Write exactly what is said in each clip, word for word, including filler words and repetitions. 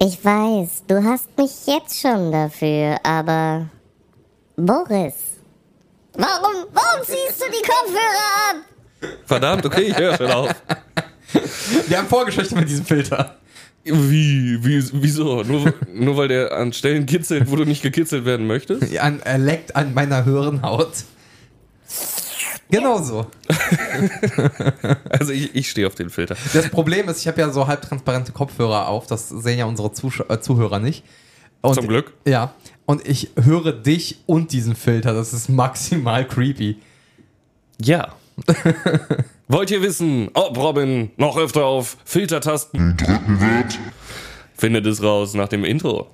Ich weiß, du hast mich jetzt schon dafür, aber... Boris, warum, warum ziehst du die Kopfhörer ab? Verdammt, okay, ich höre schon auf. Wir haben Vorgeschichte mit diesem Filter. Wie, wie, wieso? Nur, nur weil der an Stellen kitzelt, wo du nicht gekitzelt werden möchtest? An, er leckt an meiner Hirnhaut. Genau so. Also ich, ich stehe auf den Filter. Das Problem ist, ich habe ja so halbtransparente Kopfhörer auf, das sehen ja unsere Zusch- äh, Zuhörer nicht. Und, Zum Glück. Ja, und ich höre dich und diesen Filter, das ist maximal creepy. Ja. Wollt ihr wissen, ob Robin noch öfter auf Filtertasten drücken wird? Findet es raus nach dem Intro.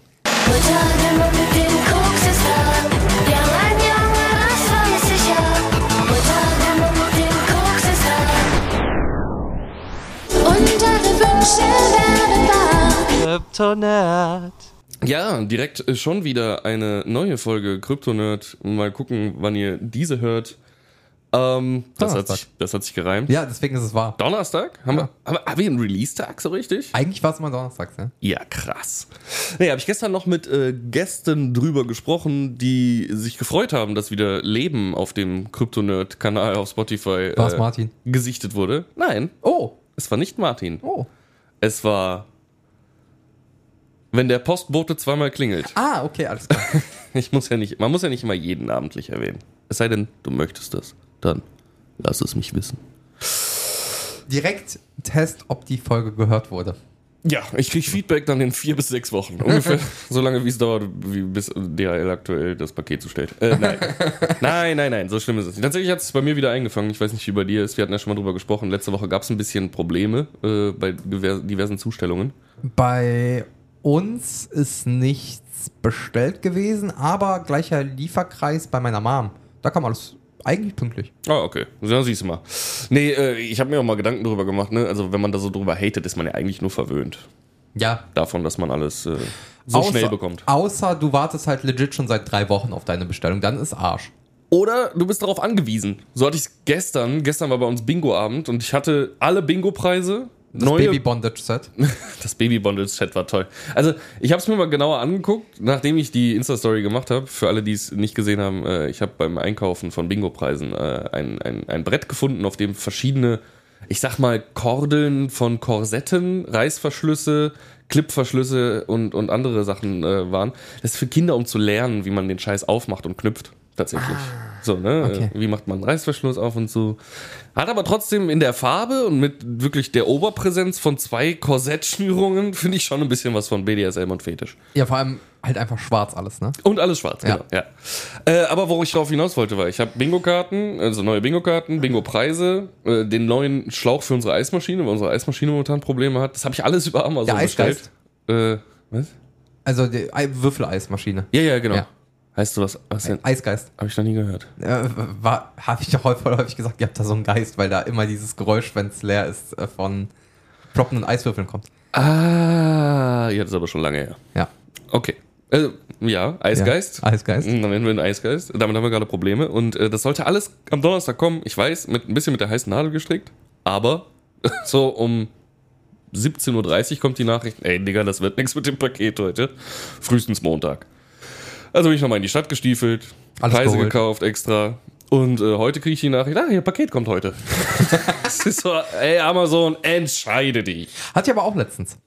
Kryptonerd. Ja, direkt schon wieder eine neue Folge Kryptonerd. Mal gucken, wann ihr diese hört. Ähm, das, hat sich, das hat sich gereimt. Ja, deswegen ist es wahr. Donnerstag? Haben, Ja. wir, haben, haben wir einen Release-Tag so richtig? Eigentlich war es immer donnerstags, ne? Ja, krass. Nee, habe ich gestern noch mit äh, Gästen drüber gesprochen, die sich gefreut haben, dass wieder Leben auf dem Kryptonerd-Kanal auf Spotify War es äh, Martin? gesichtet wurde. Nein, Oh, es war nicht Martin. oh. Es war, wenn der Postbote zweimal klingelt. Ah, okay, alles klar. Ich muss ja nicht, man muss ja nicht immer jeden namentlich erwähnen. Es sei denn, du möchtest das. Dann lass es mich wissen. Direkt Test, ob die Folge gehört wurde. Ja, ich kriege Feedback dann in vier bis sechs Wochen. Ungefähr so lange, wie es dauert, wie bis D H L aktuell das Paket zustellt. Äh, nein. nein, nein, nein, so schlimm ist es nicht. Tatsächlich hat es bei mir wieder eingefangen. Ich weiß nicht, wie bei dir ist. Wir hatten ja schon mal drüber gesprochen. Letzte Woche gab es ein bisschen Probleme äh, bei diversen Zustellungen. Bei uns ist nichts bestellt gewesen, aber gleicher Lieferkreis bei meiner Mom. Da kam alles eigentlich pünktlich. Ah, okay. Ja, siehst du mal. Nee, äh, ich habe mir auch mal Gedanken drüber gemacht. Ne? Also wenn man da so drüber hatet, ist man ja eigentlich nur verwöhnt. Ja. Davon, dass man alles äh, so außer, schnell bekommt. Außer du wartest halt legit schon seit drei Wochen auf deine Bestellung. Dann ist Arsch. Oder du bist darauf angewiesen. So hatte ich es gestern. Gestern war bei uns Bingo-Abend und ich hatte alle Bingo-Preise. Das neue Baby-Bondage-Set. Das Baby-Bondage-Set war toll. Also, ich habe es mir mal genauer angeguckt, nachdem ich die Insta-Story gemacht habe. Für alle, die es nicht gesehen haben, äh, ich habe beim Einkaufen von Bingo-Preisen äh, ein, ein, ein Brett gefunden, auf dem verschiedene, ich sag mal, Kordeln von Korsetten, Reißverschlüsse, Clipverschlüsse und, und andere Sachen äh, waren. Das ist für Kinder, um zu lernen, wie man den Scheiß aufmacht und knüpft. Tatsächlich. Ah, so, ne? okay. Wie macht man einen Reißverschluss auf und so. Hat aber trotzdem in der Farbe und mit wirklich der Oberpräsenz von zwei Korsettschnürungen, finde ich schon ein bisschen was von B D S M und Fetisch. Ja, vor allem halt einfach schwarz alles, ne? Und alles schwarz, Ja. genau. Ja. Äh, aber wo ich drauf hinaus wollte, war, ich habe Bingo-Karten, also neue Bingo-Karten, Bingo-Preise, äh, den neuen Schlauch für unsere Eismaschine, weil unsere Eismaschine momentan Probleme hat. Das habe ich alles über Amazon Der bestellt. Äh, was? Also die Ei- Würfeleismaschine. Ja, ja, genau. Ja. Heißt du was? Was denn? Eisgeist. Habe ich noch nie gehört. Äh, war, habe ich doch voll häufig gesagt, ihr habt da so einen Geist, weil da immer dieses Geräusch, wenn es leer ist, äh, von ploppenden Eiswürfeln kommt. Ah, ja, das ist aber schon lange her. Ja. Okay. Äh, ja, Eisgeist. Ja, Eisgeist. Dann nennen wir einen Eisgeist. Damit haben wir gerade Probleme. Und äh, das sollte alles am Donnerstag kommen. Ich weiß, mit ein bisschen mit der heißen Nadel gestrickt. Aber so um siebzehn Uhr dreißig kommt die Nachricht, ey Digga, das wird nichts mit dem Paket heute. Frühestens Montag. Also bin ich nochmal in die Stadt gestiefelt, Alles Preise geholt. gekauft extra. Und äh, heute kriege ich die Nachricht, ah, ihr Paket kommt heute. Das ist so, ey Amazon, entscheide dich. Hatte ich aber auch letztens.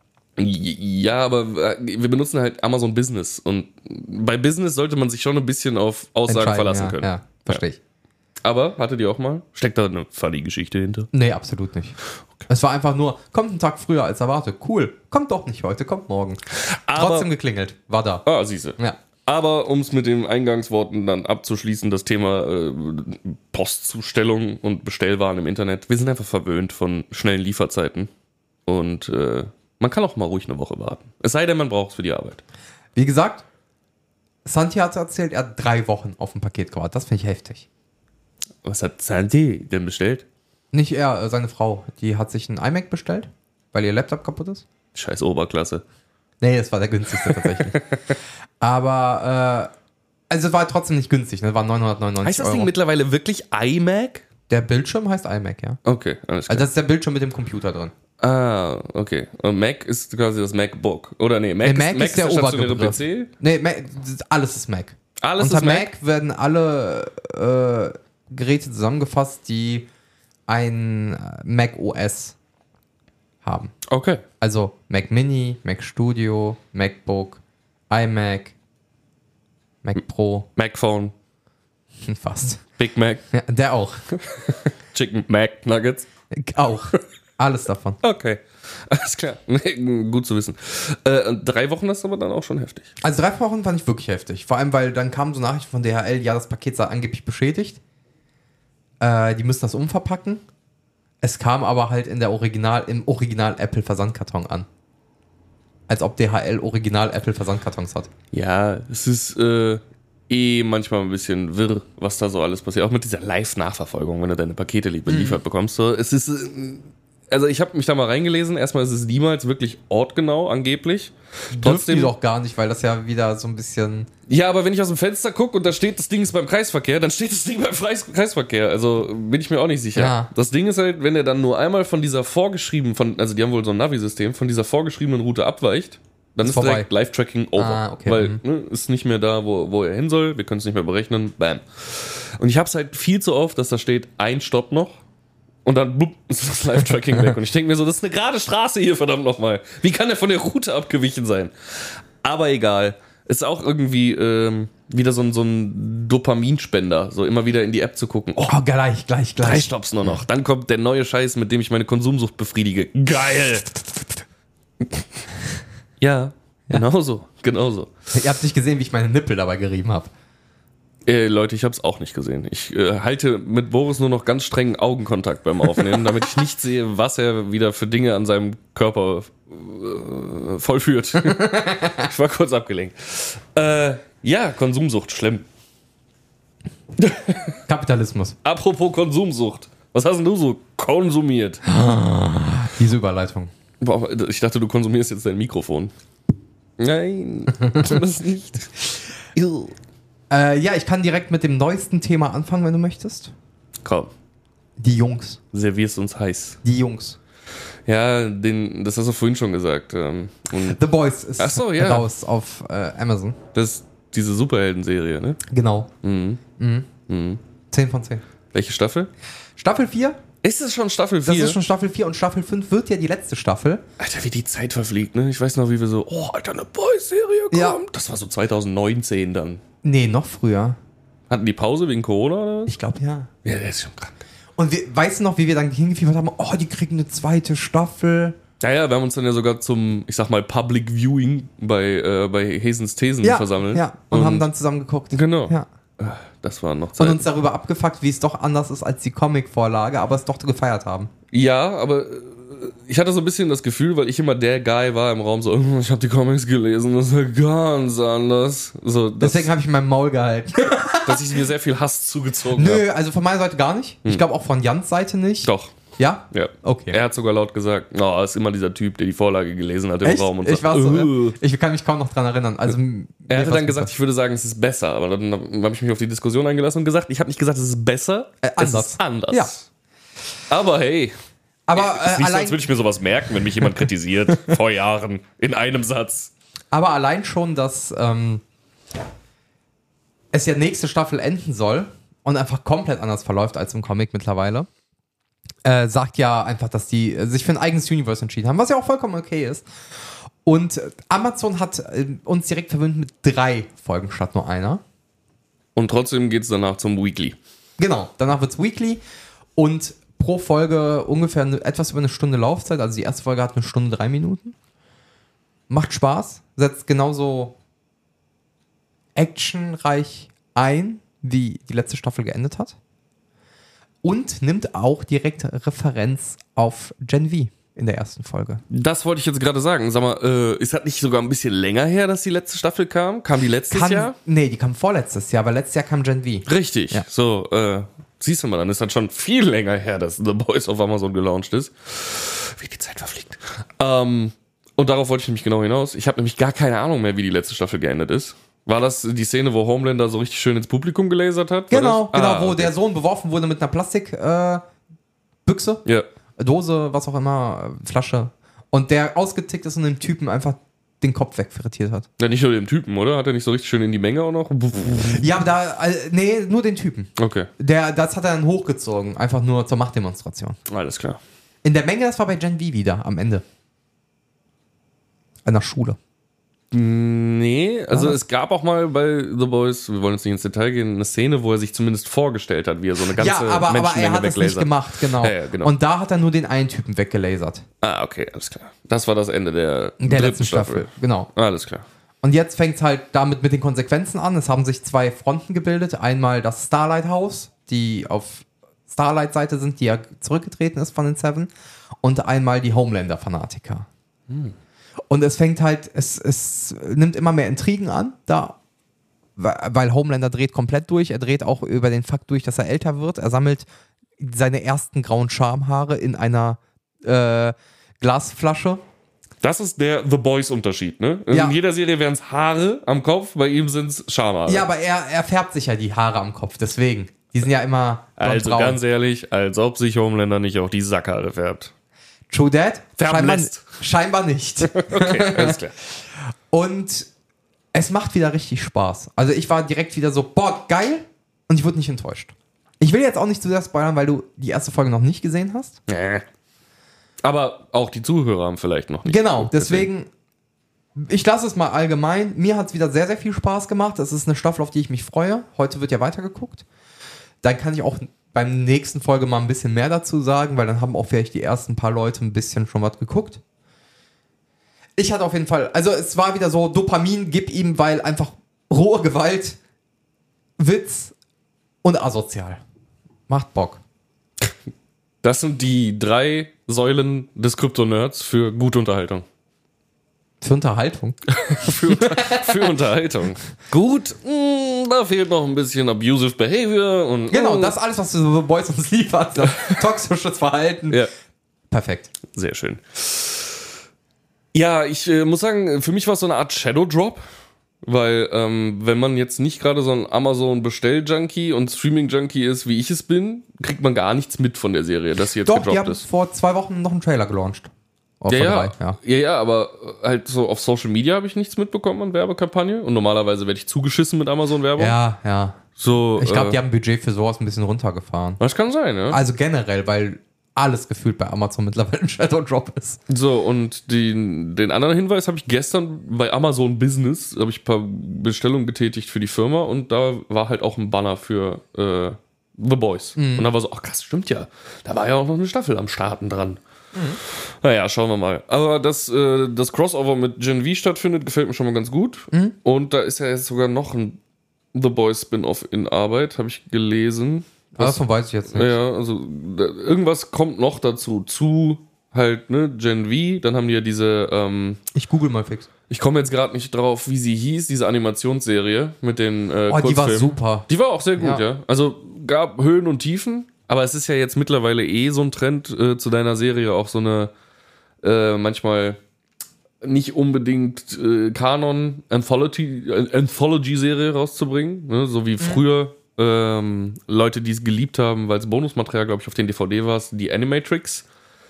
Ja, aber äh, wir benutzen halt Amazon Business. Und bei Business sollte man sich schon ein bisschen auf Aussagen Entscheiden, verlassen ja, können. Ja, verstehe ich. Aber, hattet ihr auch mal? Steckt da eine funny Geschichte hinter? Nee, absolut nicht. Es war einfach nur, kommt einen Tag früher als erwartet. Cool. Kommt doch nicht heute, kommt morgen. Aber- Trotzdem geklingelt. War da. Ah, siehste. Ja. Aber um es mit den Eingangsworten dann abzuschließen, das Thema äh, Postzustellung und Bestellwaren im Internet. Wir sind einfach verwöhnt von schnellen Lieferzeiten. Und äh, man kann auch mal ruhig eine Woche warten. Es sei denn, man braucht es für die Arbeit. Wie gesagt, Santi hat erzählt, er hat drei Wochen auf ein Paket gewartet. Das finde ich heftig. Was hat Sandy denn bestellt? Nicht er, äh, seine Frau. Die hat sich einen iMac bestellt, weil ihr Laptop kaputt ist. Scheiß Oberklasse. Nee, das war der günstigste tatsächlich. Aber, äh, also es war trotzdem nicht günstig, ne? Das waren neunhundertneunundneunzig Heißt das Euro. Ding mittlerweile wirklich iMac? Der Bildschirm heißt iMac, ja. Okay, alles klar. Also das ist der Bildschirm mit dem Computer drin. Ah, okay. Und Mac ist quasi das MacBook. Oder nee, Mac, Nee, Mac ist, Mac ist der stationäre Oberbegriff. P C. Nee, Mac, alles ist Mac. Alles Unter ist Mac? Mac werden alle äh, Geräte zusammengefasst, die ein Mac O S haben. Okay. Also Mac Mini, Mac Studio, MacBook, iMac, Mac Pro, Macphone, fast. Big Mac, Ja, der auch. Chicken Mac Nuggets. Auch. Alles davon. Okay. Alles klar. Nee, gut zu wissen. Äh, und drei Wochen ist aber dann auch schon heftig. Also drei Wochen fand ich wirklich heftig. Vor allem, weil dann kam so Nachricht von D H L, ja, das Paket sei angeblich beschädigt. Äh, die müssen das umverpacken. Es kam aber halt in der Original, im Original Apple Versandkarton an. Als ob D H L Original Apple Versandkartons hat. Ja, es ist äh, eh manchmal ein bisschen wirr, was da so alles passiert. Auch mit dieser Live-Nachverfolgung, wenn du deine Pakete beliefert mhm. bekommst. So, es ist, äh, also ich habe mich da mal reingelesen. Erstmal ist es niemals wirklich ortgenau, angeblich. Trotzdem die doch gar nicht, weil das ja wieder so ein bisschen... Ja, aber wenn ich aus dem Fenster gucke und da steht, das Ding ist beim Kreisverkehr, dann steht das Ding beim Kreis- Kreisverkehr. Also bin ich mir auch nicht sicher. Ja. Das Ding ist halt, wenn er dann nur einmal von dieser vorgeschriebenen, von, also die haben wohl so ein Navi-System, von dieser vorgeschriebenen Route abweicht, dann ist, ist direkt Live-Tracking over. Ah, okay. Weil mhm. ne, ist nicht mehr da, wo, wo er hin soll, wir können es nicht mehr berechnen, bam. Und ich hab's halt viel zu oft, dass da steht, ein Stopp noch. Und dann blub, ist das Live-Tracking weg. Und ich denke mir so, das ist eine gerade Straße hier, verdammt nochmal. Wie kann der von der Route abgewichen sein? Aber egal. Ist auch irgendwie ähm, wieder so ein, so ein Dopaminspender. So immer wieder in die App zu gucken. Oh, gleich, gleich, gleich. Drei Stopps nur noch. Dann kommt der neue Scheiß, mit dem ich meine Konsumsucht befriedige. Geil! Ja, genauso. Genauso. Ihr habt nicht gesehen, wie ich meine Nippel dabei gerieben habe. Äh, Leute, ich habe es auch nicht gesehen. Ich äh, halte mit Boris nur noch ganz strengen Augenkontakt beim Aufnehmen, damit ich nicht sehe, was er wieder für Dinge an seinem Körper äh, vollführt. Ich war kurz abgelenkt. Äh, ja, Konsumsucht, schlimm. Kapitalismus. Apropos Konsumsucht. Was hast denn du so konsumiert? Diese Überleitung. Boah, ich dachte, du konsumierst jetzt dein Mikrofon. Nein, tu das nicht. Äh, ja, ich kann direkt mit dem neuesten Thema anfangen, wenn du möchtest. Komm, Die Jungs. servierst uns heiß. Die Jungs. Ja, den, das hast du vorhin schon gesagt. Ähm, und The Boys ist Ach so, ja. raus auf äh, Amazon. das ist diese Superhelden-Serie, ne? Genau. Mhm. Mhm. Mhm. zehn von zehn. Welche Staffel? Staffel vier? Ist es schon Staffel Das vier? ist schon Staffel vier und Staffel fünf wird ja die letzte Staffel. Alter, wie die Zeit verfliegt, ne? Ich weiß noch, wie wir so, oh, Alter, eine Boys-Serie kommt. Ja. Das war so zwanzig neunzehn dann. Nee, noch früher. Hatten die Pause wegen Corona oder was? Ich glaube ja. Ja, der ist schon krank. Und wir, weißt du noch, wie wir dann hingefiebert haben? Oh, die kriegen eine zweite Staffel. Ja, ja, wir haben uns dann ja sogar zum, ich sag mal, Public Viewing bei, äh, bei Hesens Thesen Ja, versammelt. ja. Und, haben dann zusammen geguckt. Genau. Ja. Das war noch Und Zeit. uns darüber abgefuckt, wie es doch anders ist als die Comic-Vorlage, aber es doch gefeiert haben. Ja, aber äh, ich hatte so ein bisschen das Gefühl, weil ich immer der Guy war im Raum, so, "Oh, ich habe die Comics gelesen, das ist ja ganz anders." So, das, Deswegen habe ich mein Maul gehalten. dass ich mir sehr viel Hass zugezogen habe. Nö, also von meiner Seite gar nicht. Ich glaube auch von Jans Seite nicht. Doch. Ja? Ja. Okay. Er hat sogar laut gesagt, oh, ist immer dieser Typ, der die Vorlage gelesen hat im Echt? Raum und Ich, sagt, war so, "Uh." ja. Ich kann mich kaum noch dran erinnern. Also, Er hatte dann gesagt, ich würde sagen, es ist besser, aber dann habe ich mich auf die Diskussion eingelassen und gesagt, ich habe nicht gesagt, es ist besser, Äh, es anders. ist anders. Ja. Aber hey, aber, es ist äh, nicht so, allein, als würde ich mir sowas merken, wenn mich jemand kritisiert, vor Jahren, in einem Satz. aber allein schon, dass ähm, es ja nächste Staffel enden soll und einfach komplett anders verläuft als im Comic mittlerweile, äh, sagt ja einfach, dass die äh, sich für ein eigenes Universe entschieden haben, was ja auch vollkommen okay ist. Und äh, Amazon hat äh, uns direkt verwöhnt mit drei Folgen statt nur einer. Und trotzdem geht es danach zum Weekly. Genau, danach wird's Weekly und pro Folge ungefähr eine, etwas über eine Stunde Laufzeit. Also die erste Folge hat eine Stunde, drei Minuten. Macht Spaß, setzt genauso actionreich ein, wie die letzte Staffel geendet hat. Und nimmt auch direkt Referenz auf Gen V in der ersten Folge. Das wollte ich jetzt gerade sagen. Sag mal, äh, ist das nicht sogar ein bisschen länger her, dass die letzte Staffel kam? Kam die letztes Kann, Jahr? Nee, die kam vorletztes Jahr, aber letztes Jahr kam Gen V. Richtig. Ja. So, äh, siehst du mal, dann ist das schon viel länger her, dass The Boys auf Amazon gelauncht ist. Wie die Zeit verfliegt. Ähm, und darauf wollte ich nämlich genau hinaus. Ich habe nämlich gar keine Ahnung mehr, wie die letzte Staffel geendet ist. War das die Szene, wo Homelander so richtig schön ins Publikum gelasert hat? War Genau, das? genau, Ah, wo okay. der Sohn beworfen wurde mit einer Plastikbüchse. Äh, Büchse. Ja. Dose, was auch immer, äh, Flasche. Und der ausgetickt ist und dem Typen einfach den Kopf wegfrittiert hat. Ja, nicht nur dem Typen, oder? Hat er nicht so richtig schön in die Menge auch noch? Ja, aber da, äh, nee, nur den Typen. Okay, Der, das hat er dann hochgezogen, einfach nur zur Machtdemonstration. alles klar. In der Menge, das war bei Gen V wieder, am Ende. An der Schule. Nee, also Was? es gab auch mal bei The Boys, wir wollen jetzt nicht ins Detail gehen, eine Szene, wo er sich zumindest vorgestellt hat, wie er so eine ganze Ja, aber, aber er Menschenmenge hat es nicht weglasert. gemacht, genau. Ja, ja, genau. Und da hat er nur den einen Typen weggelasert. Ah, okay, alles klar. Das war das Ende der, In der dritten letzten Staffel. Genau. Alles klar. Und jetzt fängt es halt damit mit den Konsequenzen an. Es haben sich zwei Fronten gebildet. Einmal das Starlight House, die auf Starlight-Seite sind, die ja zurückgetreten ist von den Seven. Und einmal die Homelander-Fanatiker. Hm. Und es fängt halt, es, es nimmt immer mehr Intrigen an, da, weil Homelander dreht komplett durch. Er dreht auch über den Fakt durch, dass er älter wird. Er sammelt seine ersten grauen Schamhaare in einer äh, Glasflasche. Das ist der The Boys-Unterschied, ne? Also Ja. in jeder Serie wären es Haare am Kopf, bei ihm sind es Schamhaare. Ja, aber er, er färbt sich ja die Haare am Kopf, deswegen. Die sind ja immer Also braun. ganz ehrlich, als ob sich Homelander nicht auch die Sackhaare färbt. True Dad? Färben Scheinbar, lässt. scheinbar nicht. Okay, alles klar. Und es macht wieder richtig Spaß. Also ich war direkt wieder so, boah, geil. Und ich wurde nicht enttäuscht. Ich will jetzt auch nicht zu sehr spoilern, weil du die erste Folge noch nicht gesehen hast. Nee. Aber auch die Zuhörer haben vielleicht noch nicht. Genau, geguckt, deswegen, ich lasse es mal allgemein. Mir hat es wieder sehr, sehr viel Spaß gemacht. Es ist eine Staffel, auf die ich mich freue. Heute wird ja weitergeguckt. Dann kann ich auch beim nächsten Folge mal ein bisschen mehr dazu sagen, weil dann haben auch vielleicht die ersten paar Leute ein bisschen schon was geguckt. Ich hatte auf jeden Fall, also es war wieder so, Dopamin, gib ihm, weil einfach rohe Gewalt, Witz und asozial. Macht Bock. Das sind die drei Säulen des Krypto-Nerds für gute Unterhaltung. Für Unterhaltung. für, für Unterhaltung. Gut, mh, da fehlt noch ein bisschen abusive behavior und. Genau, mh. das alles, was The Boys uns liefert. Das toxisches Verhalten. Ja, Perfekt. sehr schön. Ja, ich äh, muss sagen, für mich war es so eine Art Shadow Drop, weil ähm, wenn man jetzt nicht gerade so ein Amazon-Bestell-Junkie und Streaming-Junkie ist, wie ich es bin, kriegt man gar nichts mit von der Serie, dass sie jetzt Doch, die gedroppt haben ist. vor zwei Wochen noch einen Trailer gelauncht. Oder Ja, vor ja, drei, ja. ja, ja, aber halt so auf Social Media habe ich nichts mitbekommen an Werbekampagne und normalerweise werde ich zugeschissen mit Amazon-Werbung. Ja, ja. So, Ich glaube, äh, die haben Budget für sowas ein bisschen runtergefahren. das kann sein, ja. Also generell, weil alles gefühlt bei Amazon mittlerweile ein Shadow Drop ist. So, und den, den anderen Hinweis habe ich gestern bei Amazon Business, habe ich ein paar Bestellungen getätigt für die Firma und da war halt auch ein Banner für äh, The Boys. Mhm. Und da war so, ach krass, stimmt ja. Da war ja auch noch eine Staffel am Starten dran. Mhm. Naja, schauen wir mal. Aber dass äh, das Crossover mit Gen V stattfindet, gefällt mir schon mal ganz gut. Mhm. Und da ist ja jetzt sogar noch ein The Boys Spin-Off in Arbeit, habe ich gelesen. Aber davon weiß ich jetzt nicht. Ja, also da, irgendwas kommt noch dazu. Zu halt, ne, Gen V, dann haben die ja diese, ähm, Ich google mal fix. ich komme jetzt gerade nicht drauf, wie sie hieß, diese Animationsserie mit den äh, Oh, die war Kurzfilmen. super. Die war auch sehr gut, ja. Ja. Also gab Höhen und Tiefen, aber es ist ja jetzt mittlerweile eh so ein Trend äh, zu deiner Serie, auch so eine äh, manchmal nicht unbedingt äh, Kanon Anthology, äh, Anthology-Serie rauszubringen, ne? So wie früher ähm, Leute, die es geliebt haben, weil es Bonusmaterial, glaube ich, auf den D V D war, die Animatrix.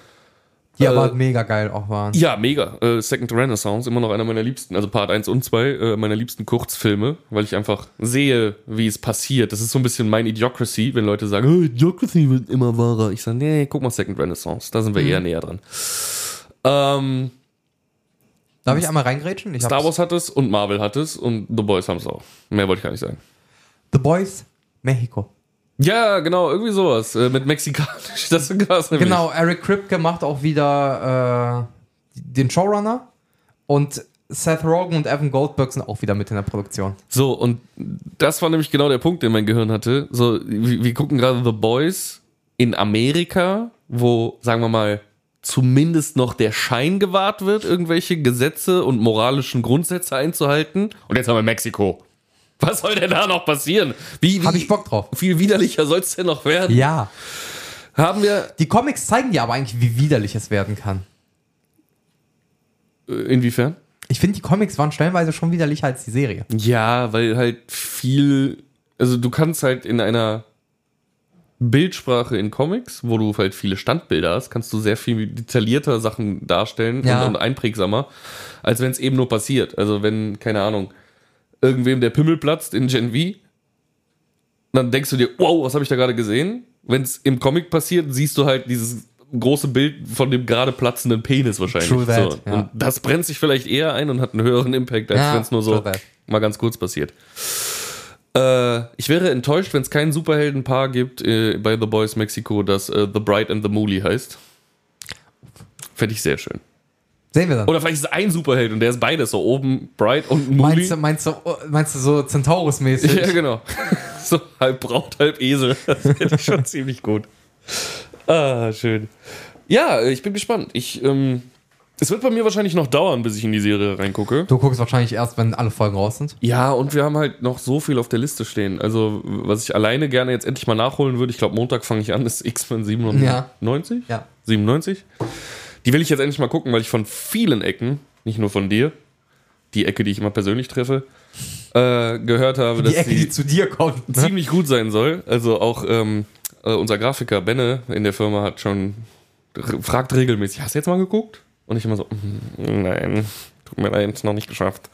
Die Äh, aber mega geil auch waren. Ja, mega. Äh, Second Renaissance, immer noch einer meiner liebsten, also Part eins und zwei, äh, meiner liebsten Kurzfilme, weil ich einfach sehe, wie es passiert. Das ist so ein bisschen mein Idiocracy, wenn Leute sagen, oh, Idiocracy wird immer wahrer. Ich sage, nee, guck mal Second Renaissance, da sind wir Mhm. eher näher dran. Ähm, Darf ich einmal reingrätschen? Ich Star hab's. Wars hat es und Marvel hat es und The Boys haben es auch. Mehr wollte ich gar nicht sagen. The Boys, Mexiko. Ja, genau, irgendwie sowas. Äh, mit Mexikanisch. Das ist krass, nämlich. Genau, Eric Kripke macht auch wieder äh, den Showrunner. Und Seth Rogen und Evan Goldberg sind auch wieder mit in der Produktion. So, und das war nämlich genau der Punkt, den mein Gehirn hatte. So, wir, wir gucken gerade The Boys in Amerika, wo, sagen wir mal, zumindest noch der Schein gewahrt wird, irgendwelche Gesetze und moralischen Grundsätze einzuhalten. Und jetzt haben wir Mexiko. Was soll denn da noch passieren? Wie, wie Hab ich Bock drauf. viel widerlicher soll es denn noch werden? Ja. Haben wir, Die Comics zeigen dir aber eigentlich, wie widerlich es werden kann. äh, inwiefern? Ich finde, die Comics waren stellenweise schon widerlicher als die Serie. Ja, weil halt viel, also du kannst halt in einer Bildsprache in Comics, wo du halt viele Standbilder hast, kannst du sehr viel detaillierter Sachen darstellen Ja. und, und einprägsamer, als wenn es eben nur passiert. Also wenn, keine Ahnung, irgendwem der Pimmel platzt in Gen V, dann denkst du dir, wow, was habe ich da gerade gesehen? Wenn es im Comic passiert, siehst du halt dieses große Bild von dem gerade platzenden Penis wahrscheinlich. True that, so. ja. Und das brennt sich vielleicht eher ein und hat einen höheren Impact, als Ja, wenn es nur so true that. mal ganz kurz passiert. Äh, ich wäre enttäuscht, wenn es kein Superheldenpaar gibt äh, bei The Boys Mexico, das äh, The Bright and the Mooly heißt. Fände ich sehr schön. Sehen wir dann. Oder vielleicht ist es ein Superheld und der ist beides, so oben Bright und Mooly. Meinst du, meinst, du, meinst du so Centaurus-mäßig? Ja, genau. So halb Braut, halb Esel. Das finde ich schon ziemlich gut. Ah, schön. Ja, ich bin gespannt. Ich, ähm, es wird bei mir wahrscheinlich noch dauern, bis ich in die Serie reingucke. Du guckst wahrscheinlich erst, wenn alle Folgen raus sind. Ja, und wir haben halt noch so viel auf der Liste stehen. Also, was ich alleine gerne jetzt endlich mal nachholen würde, ich glaube, Montag fange ich an, ist X-Men siebenundneunzig? Ja. siebenundneunzig? Die will ich jetzt endlich mal gucken, weil ich von vielen Ecken, nicht nur von dir, die Ecke, die ich immer persönlich treffe, äh, gehört habe, Die dass Ecke, sie die zu dir kommt. Ne? ziemlich gut sein soll. Also auch ähm, äh, unser Grafiker Benne in der Firma hat schon fragt regelmäßig, hast du jetzt mal geguckt? Und ich immer so, "Mm, nein, tut mir leid, noch nicht geschafft."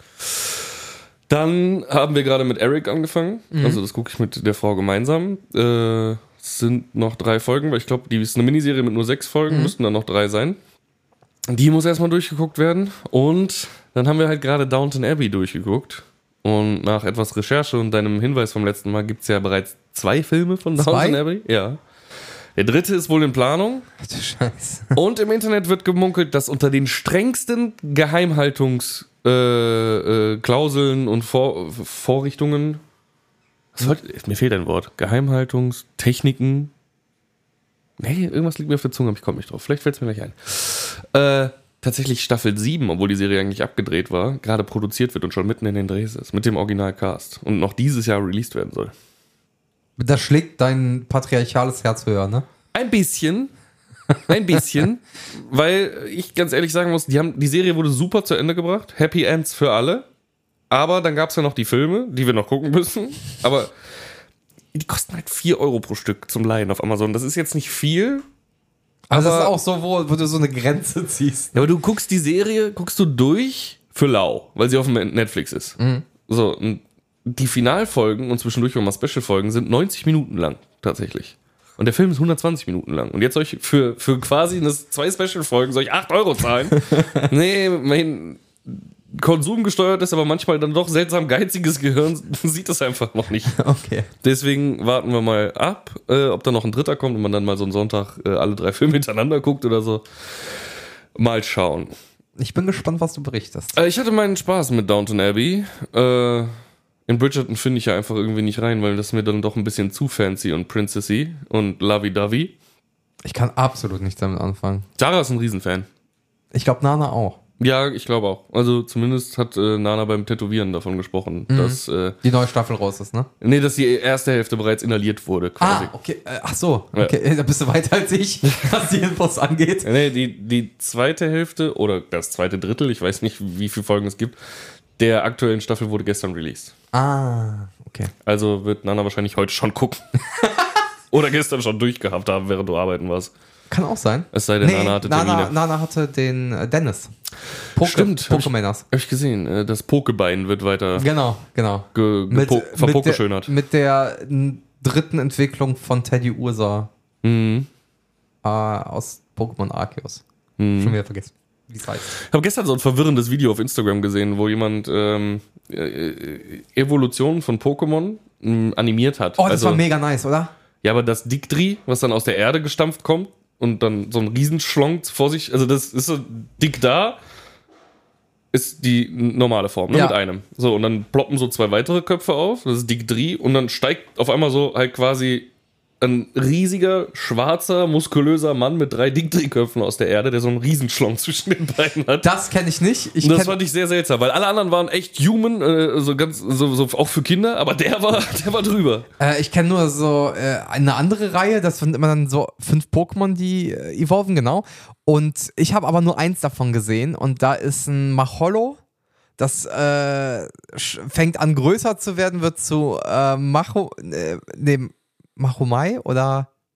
Dann haben wir gerade mit Eric angefangen. Mhm. Also das gucke ich mit der Frau gemeinsam. Äh, es sind noch drei Folgen, weil ich glaube, die ist eine Miniserie mit nur sechs Folgen, Mhm. müssten dann noch drei sein. Die muss erstmal durchgeguckt werden. Und dann haben wir halt gerade Downton Abbey durchgeguckt. Und nach etwas Recherche und deinem Hinweis vom letzten Mal gibt es ja bereits zwei Filme von Downton Zwei? Abbey. Ja. Der dritte ist wohl in Planung. Du Scheiße. Und im Internet wird gemunkelt, dass unter den strengsten Geheimhaltungsklauseln äh, äh, Klauseln und Vor Vorrichtungen, was wollte, mir fehlt ein Wort, Geheimhaltungstechniken, nee, irgendwas liegt mir auf der Zunge, aber ich komme nicht drauf, vielleicht fällt es mir gleich ein, äh, tatsächlich Staffel sieben, obwohl die Serie eigentlich abgedreht war, gerade produziert wird und schon mitten in den Drehs ist, mit dem Originalcast und noch dieses Jahr released werden soll. Das schlägt dein patriarchales Herz höher, ne? Ein bisschen. Ein bisschen. Weil ich ganz ehrlich sagen muss, die, haben, die Serie wurde super zu Ende gebracht. Happy Ends für alle. Aber dann gab es ja noch die Filme, die wir noch gucken müssen. Aber die kosten halt vier Euro pro Stück zum Leihen auf Amazon. Das ist jetzt nicht viel. Also das Aber- ist auch so, wo, wo du so eine Grenze ziehst. Ja, aber du guckst die Serie, guckst du durch für lau, weil sie auf dem Netflix ist. So, und die Finalfolgen und zwischendurch auch mal Special-Folgen sind neunzig Minuten lang, tatsächlich. Und der Film ist hundertzwanzig Minuten lang. Und jetzt soll ich für, für quasi eine, zwei Special-Folgen soll ich acht Euro zahlen? Nee, mein konsumgesteuertes, aber manchmal dann doch seltsam geiziges Gehirn sieht das einfach noch nicht. Okay. Deswegen warten wir mal ab, äh, ob da noch ein dritter kommt und man dann mal so einen Sonntag äh, alle drei Filme hintereinander guckt oder so. Mal schauen. Ich bin gespannt, was du berichtest. Äh, ich hatte meinen Spaß mit Downton Abbey. Äh, in Bridgerton finde ich ja einfach irgendwie nicht rein, weil das ist mir dann doch ein bisschen zu fancy und princessy und lovey-dovey. Ich kann absolut nichts damit anfangen. Sarah ist ein Riesenfan. Ich glaube, Nana auch. Ja, ich glaube auch. Also zumindest hat äh, Nana beim Tätowieren davon gesprochen, Mhm. dass äh, Die neue Staffel raus ist, ne? nee, dass die erste Hälfte bereits inhaliert wurde, quasi. Ah, okay. Äh, ach so. Ja. Okay, da bist du weiter als ich, was die Infos angeht. Nee, die, die zweite Hälfte oder das zweite Drittel, ich weiß nicht, wie viele Folgen es gibt, der aktuellen Staffel wurde gestern released. Ah, okay. Also wird Nana wahrscheinlich heute schon gucken. Oder gestern schon durchgehabt haben, während du arbeiten warst. Kann auch sein. Es sei denn, Nana hatte Termine. Nana, Nana hatte den äh, Dennis. Poke, Stimmt, hab ich- Pokémoners. Hab ich gesehen, äh, das Pokebein wird weiter Genau, genau. ge, gepo- verpokeschönert. Mit der, mit der n- dritten Entwicklung von Teddy Ursa Mhm. äh, aus Pokémon Arceus. Mhm. Schon wieder vergessen, wie es heißt. Ich habe gestern so ein verwirrendes Video auf Instagram gesehen, wo jemand ähm, äh, Evolutionen von Pokémon ähm, animiert hat. Oh, das also, war mega nice, oder? ja, aber das Dictri, was dann aus der Erde gestampft kommt und dann so ein Riesenschlonk vor sich, also das ist so dick da, ist die normale Form, ne, Ja. mit einem. So, und dann ploppen so zwei weitere Köpfe auf, das ist Dictri, und dann steigt auf einmal so halt quasi ein riesiger, schwarzer, muskulöser Mann mit drei Dictri-Köpfen aus der Erde, der so einen Riesenschlonk zwischen den Beinen hat. Das kenne ich nicht. Ich Und das kenn, fand ich sehr seltsam, weil alle anderen waren echt human, äh, so ganz, so, so auch für Kinder, aber der war, der war drüber. äh, ich kenn nur so äh, eine andere Reihe, das sind immer dann so fünf Pokémon, die äh, evolven, genau. Und ich habe aber nur eins davon gesehen und da ist ein Macholo. Das äh, sch- fängt an größer zu werden, wird zu äh, Macho, äh, nee, Machomai oder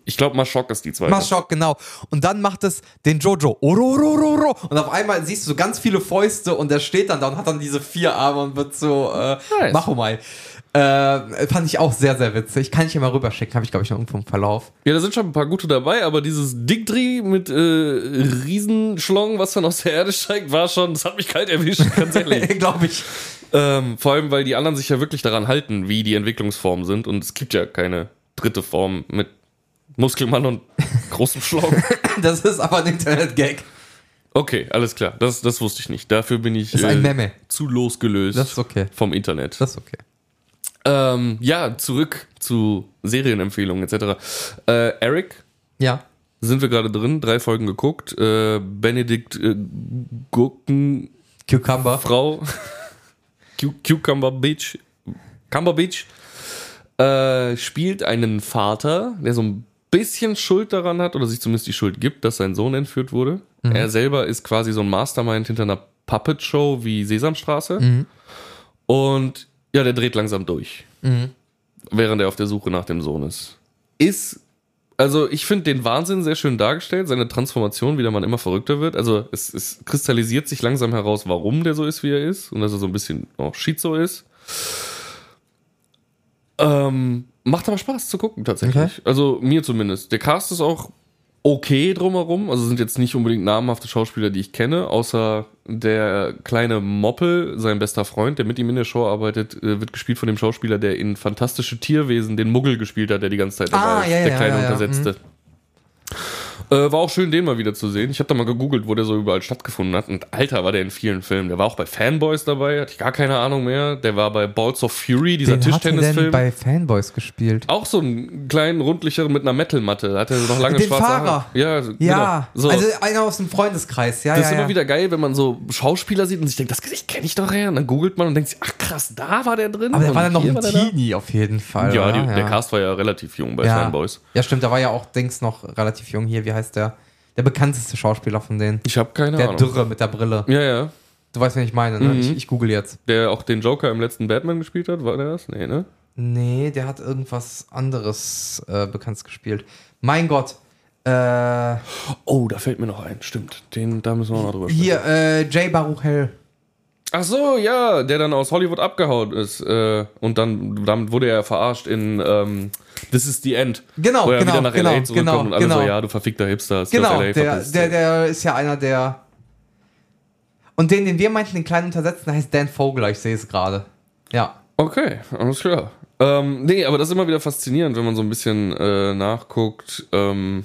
Ich glaube, Maschok ist die zweite. Maschok, genau. Und dann macht es den Jojo. Ororororo. Und auf einmal siehst du so ganz viele Fäuste und der steht dann da und hat dann diese vier Arme und wird so äh, Nice. Machomai. Äh, fand ich auch sehr, sehr witzig. Kann ich dir mal rüberschicken. Habe ich, glaube ich, noch irgendwo im Verlauf. Ja, da sind schon ein paar gute dabei, aber dieses Digdri mit äh, Riesenschlong, was dann aus der Erde steigt, war schon, das hat mich kalt erwischt, ganz ehrlich. glaube ich. ähm, vor allem, weil die anderen sich ja wirklich daran halten, wie die Entwicklungsformen sind und es gibt ja keine dritte Form mit Muskelmann und großem Schlong. Das ist aber ein Internet-Gag. Okay, alles klar, das, das wusste ich nicht. Dafür bin ich Das ist ein äh, Meme. zu losgelöst Das ist okay. vom Internet. Das ist okay. Ähm, ja, zurück zu Serienempfehlungen et cetera. Äh, Eric, Ja. sind wir gerade drin, drei Folgen geguckt. Äh, Benedikt äh, Gurken Cucumber. Frau Cu- Cucumber Beach Cumber Beach äh, spielt einen Vater, der so ein bisschen Schuld daran hat oder sich zumindest die Schuld gibt, dass sein Sohn entführt wurde. Mhm. Er selber ist quasi so ein Mastermind hinter einer Puppet-Show wie Sesamstraße. Mhm. Und ja, der dreht langsam durch, Mhm. während er auf der Suche nach dem Sohn ist. Ist, also ich finde den Wahnsinn sehr schön dargestellt, seine Transformation, wie der Mann immer verrückter wird. Also es, es kristallisiert sich langsam heraus, warum der so ist, wie er ist und dass er so ein bisschen auch Schizo ist. Ähm, macht aber Spaß zu gucken, tatsächlich. Okay. Also mir zumindest. Der Cast ist auch okay drumherum, also sind jetzt nicht unbedingt namhafte Schauspieler, die ich kenne, außer der kleine Moppel, sein bester Freund, der mit ihm in der Show arbeitet, wird gespielt von dem Schauspieler, der in Fantastische Tierwesen den Muggel gespielt hat, der die ganze Zeit dabei Ah, ist, ja, der ja, kleine ja, ja. Untersetzte. Äh, war auch schön, den mal wieder zu sehen. Ich habe da mal gegoogelt, wo der so überall stattgefunden hat. Und Alter, war der in vielen Filmen. Der war auch bei Fanboys dabei, hatte ich gar keine Ahnung mehr. Der war bei Balls of Fury, dieser Wen hat er denn Tischtennisfilm. bei Fanboys gespielt? Auch so einen kleinen, rundlicheren mit einer Metal-Matte. Da hat er noch lange Den schwarze Fahrer. Haare. Ja, Ja, genau. So. also einer aus dem Freundeskreis. Ja, Das ja, ist immer ja. wieder geil, wenn man so Schauspieler sieht und sich denkt, das Gesicht kenne ich doch her. Und dann googelt man und denkt sich, ach krass, da war der drin. Aber der und war dann noch hier ein war der da. Teenie auf jeden Fall. Ja, oder? die, der Cast war ja relativ jung bei ja. Fanboys. Ja, stimmt, da war ja auch Dings noch relativ jung hier. Wie heißt der? Der bekannteste Schauspieler von denen. Ich habe keine Der Ahnung. Dürre mit der Brille. Ja, ja. Du weißt, wen ich meine, ne? Mhm. Ich, ich google jetzt. Der auch den Joker im letzten Batman gespielt hat, war der das? Nee, ne? Nee, der hat irgendwas anderes äh, Bekanntes gespielt. Mein Gott. Äh, Oh, da fällt mir noch ein. Stimmt. Den, da müssen wir noch drüber sprechen. hier, äh, Jay Baruchel. Ach so, ja, der dann aus Hollywood abgehauen ist. Äh, und dann damit wurde er verarscht in ähm, This is the End. Genau, wo er genau, wieder nach L A genau, zurückkommt genau, und alle genau. so, ja, du verfickter Hipster, hast Genau, du aus L A der, verpisst. der, der ist ja einer der. Und den, den wir meinten, den kleinen Untersetzten, heißt Dan Vogler, ich sehe es gerade. Ja. Okay, alles klar. Ähm, nee, aber das ist immer wieder faszinierend, wenn man so ein bisschen äh, nachguckt, ähm,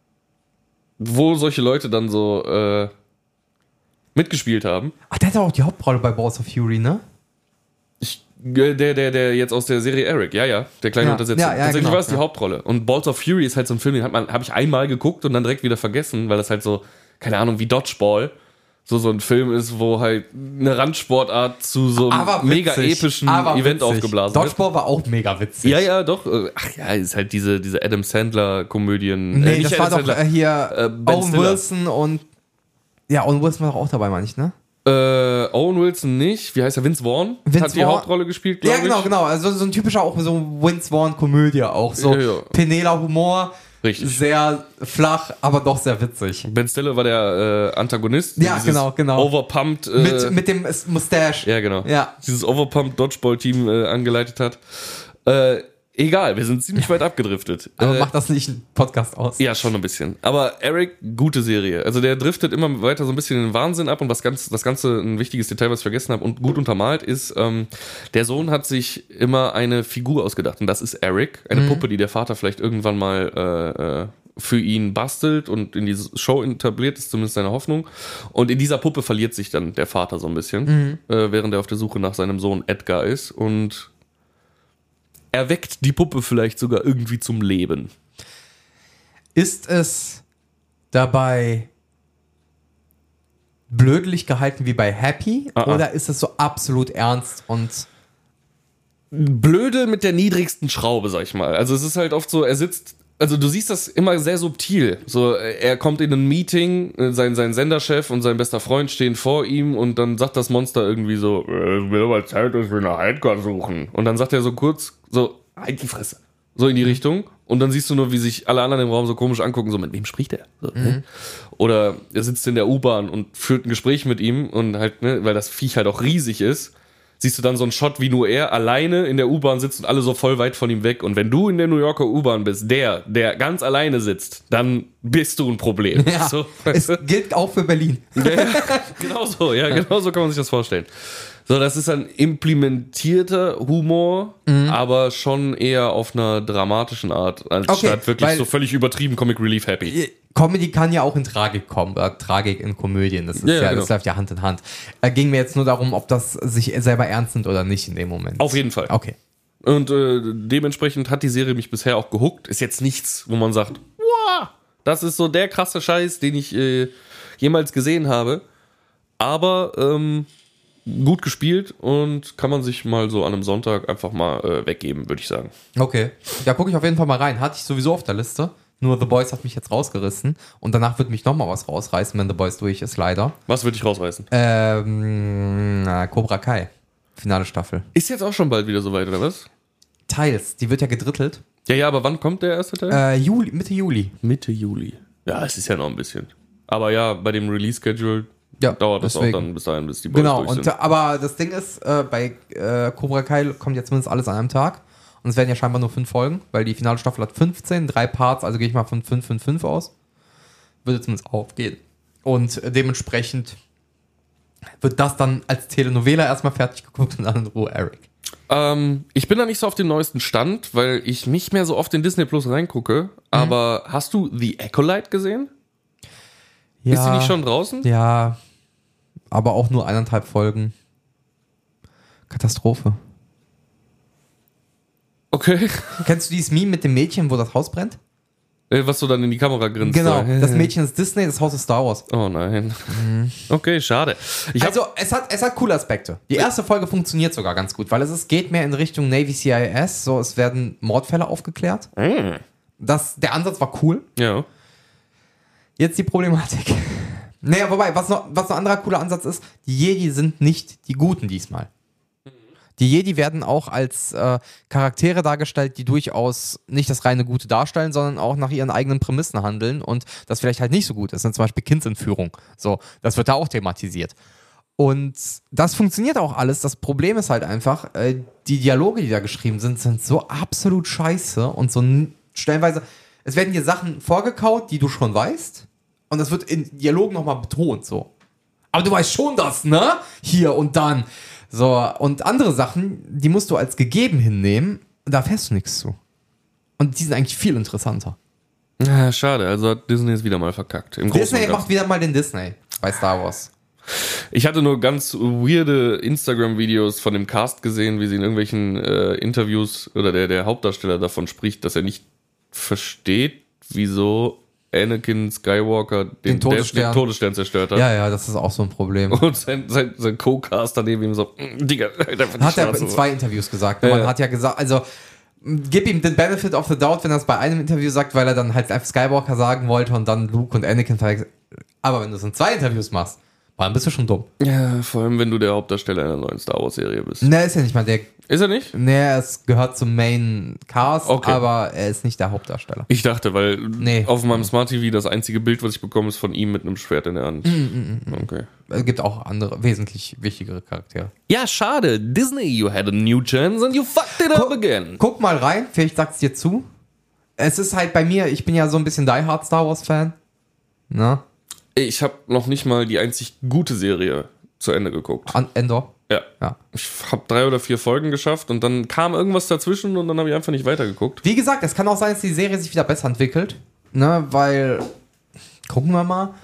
wo solche Leute dann so äh, mitgespielt haben. Ach, der hat auch die Hauptrolle bei Balls of Fury, ne? Ich, äh, der, der, der jetzt aus der Serie Eric, ja, ja, der kleine Ja, Untersetzer. ja, ja, Tatsächlich genau, war es die ja. Hauptrolle. Und Balls of Fury ist halt so ein Film, den hat man, habe ich einmal geguckt und dann direkt wieder vergessen, weil das halt so, keine Ahnung, wie Dodgeball so so ein Film ist, wo halt eine Randsportart zu so einem Aber mega witzig, epischen aber Event witzig. aufgeblasen wird. Dodgeball war auch mega witzig. Ja, ja, doch. Ach ja, ist halt diese, diese Adam Sandler-Komödien. Nee, äh, nicht das war Adam doch äh, hier Äh, Ben Owen Stiller. Wilson und. Ja, Owen Wilson war doch auch dabei, meine ich, ne? Äh, Owen Wilson nicht. Wie heißt er? Vince Vaughn Vince hat die Vaughn. Hauptrolle gespielt, glaube Ja, genau, ich. genau. Also so ein typischer auch so Vince Vaughn-Komödie auch. So Ja, ja. Penela-Humor. Richtig. Sehr flach, aber doch sehr witzig. Ben Stiller war der äh, Antagonist. Ja, Dieses genau, genau. Overpumped. Äh, Mit, mit dem Mustache. ja, genau. Ja. Dieses Overpumped Dodgeball-Team äh, angeleitet hat. Äh, egal, wir sind ziemlich weit abgedriftet. Aber äh, macht das nicht ein Podcast aus? Ja, schon ein bisschen. Aber Eric, gute Serie. Also der driftet immer weiter so ein bisschen in den Wahnsinn ab und was ganz, das Ganze, ein wichtiges Detail, was ich vergessen habe und gut untermalt ist, ähm, der Sohn hat sich immer eine Figur ausgedacht und das ist Eric, eine Mhm. Puppe, die der Vater vielleicht irgendwann mal äh, äh, für ihn bastelt und in die Show etabliert, ist zumindest seine Hoffnung. Und in dieser Puppe verliert sich dann der Vater so ein bisschen, Mhm. äh, während er auf der Suche nach seinem Sohn Edgar ist und erweckt die Puppe vielleicht sogar irgendwie zum Leben. Ist es dabei blödlich gehalten wie bei Happy? Ah, ah. Oder ist es so absolut ernst und. Blöde mit der niedrigsten Schraube, sag ich mal. Also es ist halt oft so, er sitzt, also du siehst das immer sehr subtil. So, er kommt in ein Meeting, sein, sein Senderchef und sein bester Freund stehen vor ihm und dann sagt das Monster irgendwie so, es wird aber Zeit, dass wir nach Edgar suchen. Und dann sagt er so kurz, so, halt die Fresse. so in die Richtung. Und dann siehst du nur, wie sich alle anderen im Raum so komisch angucken, so, mit wem spricht er? So, mhm. ne? Oder er sitzt in der U-Bahn und führt ein Gespräch mit ihm und halt, ne, weil das Viech halt auch riesig ist, siehst du dann so einen Shot, wie nur er alleine in der U-Bahn sitzt und alle so voll weit von ihm weg. Und wenn du in der New Yorker U-Bahn bist, der, der ganz alleine sitzt, dann bist du ein Problem. Ja, so, es gilt auch für Berlin. Ja, genau so, ja, genau so kann man sich das vorstellen. So, das ist ein implementierter Humor, mhm. aber schon eher auf einer dramatischen Art, anstatt okay, wirklich so völlig übertrieben Comic Relief Happy. Comedy kann ja auch in Tragik kommen, oder Tragik in Komödien, das ist ja, ja genau. Das läuft ja Hand in Hand. Äh, ging mir jetzt nur darum, ob das sich selber ernst nimmt oder nicht in dem Moment. Auf jeden Fall. Okay. Und äh, dementsprechend hat die Serie mich bisher auch gehuckt. Ist jetzt nichts, wo man sagt, wow, das ist so der krasse Scheiß, den ich äh, jemals gesehen habe. Aber ähm, gut gespielt und kann man sich mal so an einem Sonntag einfach mal äh, weggeben, würde ich sagen. Okay. Ja, gucke ich auf jeden Fall mal rein. Hatte ich sowieso auf der Liste. Nur The Boys hat mich jetzt rausgerissen. Und danach wird mich nochmal was rausreißen, wenn The Boys durch ist, leider. Was wird dich rausreißen? Ähm, na, Cobra Kai. Finale Staffel. Ist jetzt auch schon bald wieder soweit, oder was? Teils. Die wird ja gedrittelt. Ja, ja, aber wann kommt der erste Teil? Äh, Juli, Mitte Juli. Mitte Juli. Ja, es ist ja noch ein bisschen. Aber ja, bei dem Release-Schedule ja, dauert das deswegen. Auch dann bis dahin, bis die Boys genau, durch sind. Genau, aber das Ding ist, äh, bei äh, Cobra Kai kommt ja zumindest alles an einem Tag. Und es werden ja scheinbar nur fünf Folgen, weil die finale Staffel hat fünfzehn, drei Parts, also gehe ich mal von fünf, fünf, fünf aus. Würde zumindest aufgehen. Und dementsprechend wird das dann als Telenovela erstmal fertig geguckt und dann in Ruhe Eric. Ähm, ich bin da nicht so auf dem neuesten Stand, weil ich nicht mehr so oft in Disney Plus reingucke. Mhm. Aber hast du The Acolyte gesehen? Ja, ist die nicht schon draußen? Ja, aber auch nur eineinhalb Folgen. Katastrophe. Okay. Kennst du dieses Meme mit dem Mädchen, wo das Haus brennt? Was so dann in die Kamera grinst. Genau, das Mädchen ist Disney, das Haus ist Star Wars. Oh nein. Mhm. Okay, schade. Ich also es hat, es hat coole Aspekte. Die erste Folge funktioniert sogar ganz gut, weil es ist, geht mehr in Richtung Navy C I S, so es werden Mordfälle aufgeklärt. Mhm. Das, der Ansatz war cool. Ja. Jetzt die Problematik. Naja, wobei, was noch, was noch ein anderer cooler Ansatz ist, die Jedi sind nicht die Guten diesmal. Die Jedi werden auch als äh, Charaktere dargestellt, die durchaus nicht das reine Gute darstellen, sondern auch nach ihren eigenen Prämissen handeln und das vielleicht halt nicht so gut ist. Zum Beispiel Kindsentführung. So, das wird da auch thematisiert. Und das funktioniert auch alles. Das Problem ist halt einfach, äh, die Dialoge, die da geschrieben sind, sind so absolut scheiße und so n- stellenweise, es werden dir Sachen vorgekaut, die du schon weißt und das wird in Dialogen nochmal betont, so. Aber du weißt schon das, ne? Hier und dann. So, und andere Sachen, die musst du als gegeben hinnehmen, da fährst du nichts zu. Und die sind eigentlich viel interessanter. Ja, schade, also hat Disney es wieder mal verkackt. Im Disney macht wieder mal den Disney bei Star Wars. Ich hatte nur ganz weirde Instagram-Videos von dem Cast gesehen, wie sie in irgendwelchen äh, Interviews oder der, der Hauptdarsteller davon spricht, dass er nicht versteht, wieso Anakin Skywalker den, den, Todesstern. den Todesstern zerstört hat. Ja, ja, das ist auch so ein Problem. Und sein, sein, sein Co-Cast daneben ihm so, Digga, hat er in zwei Interviews gesagt. Ja, man ja. hat ja gesagt, also gib ihm den Benefit of the Doubt, wenn er es bei einem Interview sagt, weil er dann halt einfach Skywalker sagen wollte und dann Luke und Anakin. Aber wenn du es in zwei Interviews machst, dann bist du schon dumm. Ja, vor allem, wenn du der Hauptdarsteller einer neuen Star Wars-Serie bist. Ne, ist ja nicht mal der. Ist er nicht? Ne, es gehört zum Main Cast, okay. Aber er ist nicht der Hauptdarsteller. Ich dachte, weil nee. auf meinem Smart T V das einzige Bild, was ich bekomme, ist von ihm mit einem Schwert in der Hand. Mm, mm, mm. Okay. Es gibt auch andere, wesentlich wichtigere Charaktere. Ja, schade. Disney, you had a new chance and you fucked it up Guck, again. Guck mal rein, vielleicht sagt's dir zu. Es ist halt bei mir, ich bin ja so ein bisschen Die Hard Star Wars Fan. Na? Ich habe noch nicht mal die einzig gute Serie zu Ende geguckt. An Endor? Ja. ja. Ich habe drei oder vier Folgen geschafft und dann kam irgendwas dazwischen und dann habe ich einfach nicht weitergeguckt. Wie gesagt, es kann auch sein, dass die Serie sich wieder besser entwickelt. Ne, weil, gucken wir mal.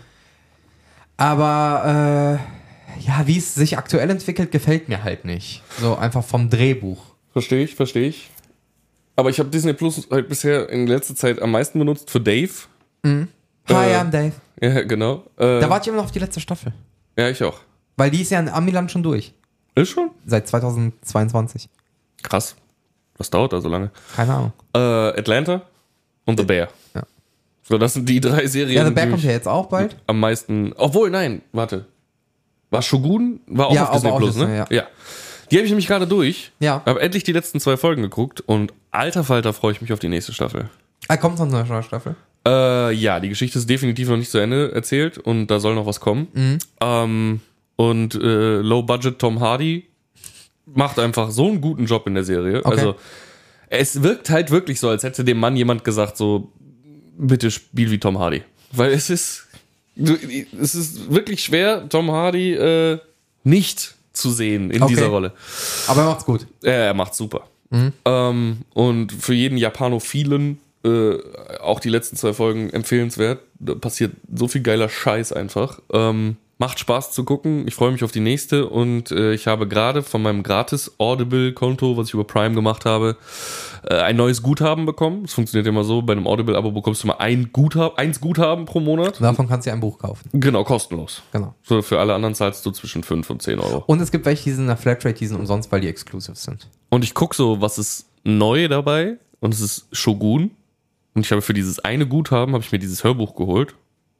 Aber, äh, ja, wie es sich aktuell entwickelt, gefällt mir halt nicht. So einfach vom Drehbuch. Verstehe ich, verstehe ich. Aber ich habe Disney Plus halt bisher in letzter Zeit am meisten benutzt für Dave. Mhm. Hi, äh, I'm Dave. Ja, genau. Äh, da warte ich immer noch auf die letzte Staffel. Ja, ich auch. Weil die ist ja in Amiland schon durch. Ist schon? Seit zweitausendzweiundzwanzig. Krass. Was dauert da so lange? Keine Ahnung. Äh, Atlanta und The Bear. Ja. So, das sind die drei Serien. Ja, The Bear kommt ja jetzt auch bald. Am meisten. Obwohl, nein, warte. War Shogun? War auch ja, auf Disney auch Plus, Disney, ne? Ja. ja. Die habe ich nämlich gerade durch. Ja. Habe endlich die letzten zwei Folgen geguckt und alter Falter freue ich mich auf die nächste Staffel. Ah, kommt noch eine neue Staffel? Äh, ja, die Geschichte ist definitiv noch nicht zu Ende erzählt und da soll noch was kommen. Mhm. Ähm, und äh, Low Budget Tom Hardy macht einfach so einen guten Job in der Serie. Okay. Also es wirkt halt wirklich so, als hätte dem Mann jemand gesagt, so bitte spiel wie Tom Hardy. Weil es ist es ist wirklich schwer, Tom Hardy äh, nicht zu sehen in Okay. dieser Rolle. Aber er macht's gut. Ja, er macht's super. Mhm. Ähm, und für jeden Japanophilen äh, auch die letzten zwei Folgen empfehlenswert. Da passiert so viel geiler Scheiß einfach. Ähm, macht Spaß zu gucken. Ich freue mich auf die nächste und äh, ich habe gerade von meinem gratis Audible-Konto, was ich über Prime gemacht habe, äh, ein neues Guthaben bekommen. Es funktioniert immer so, bei einem Audible-Abo bekommst du mal ein Guthaben, eins Guthaben pro Monat. Davon kannst du dir ein Buch kaufen. Genau, kostenlos. Genau. So, für alle anderen zahlst du zwischen fünf und zehn Euro. Und es gibt welche, die sind in der Flatrate, die sind umsonst, weil die exclusive sind. Und ich gucke so, was ist neu dabei und es ist Shogun. Und ich habe für dieses eine Guthaben, habe ich mir dieses Hörbuch geholt.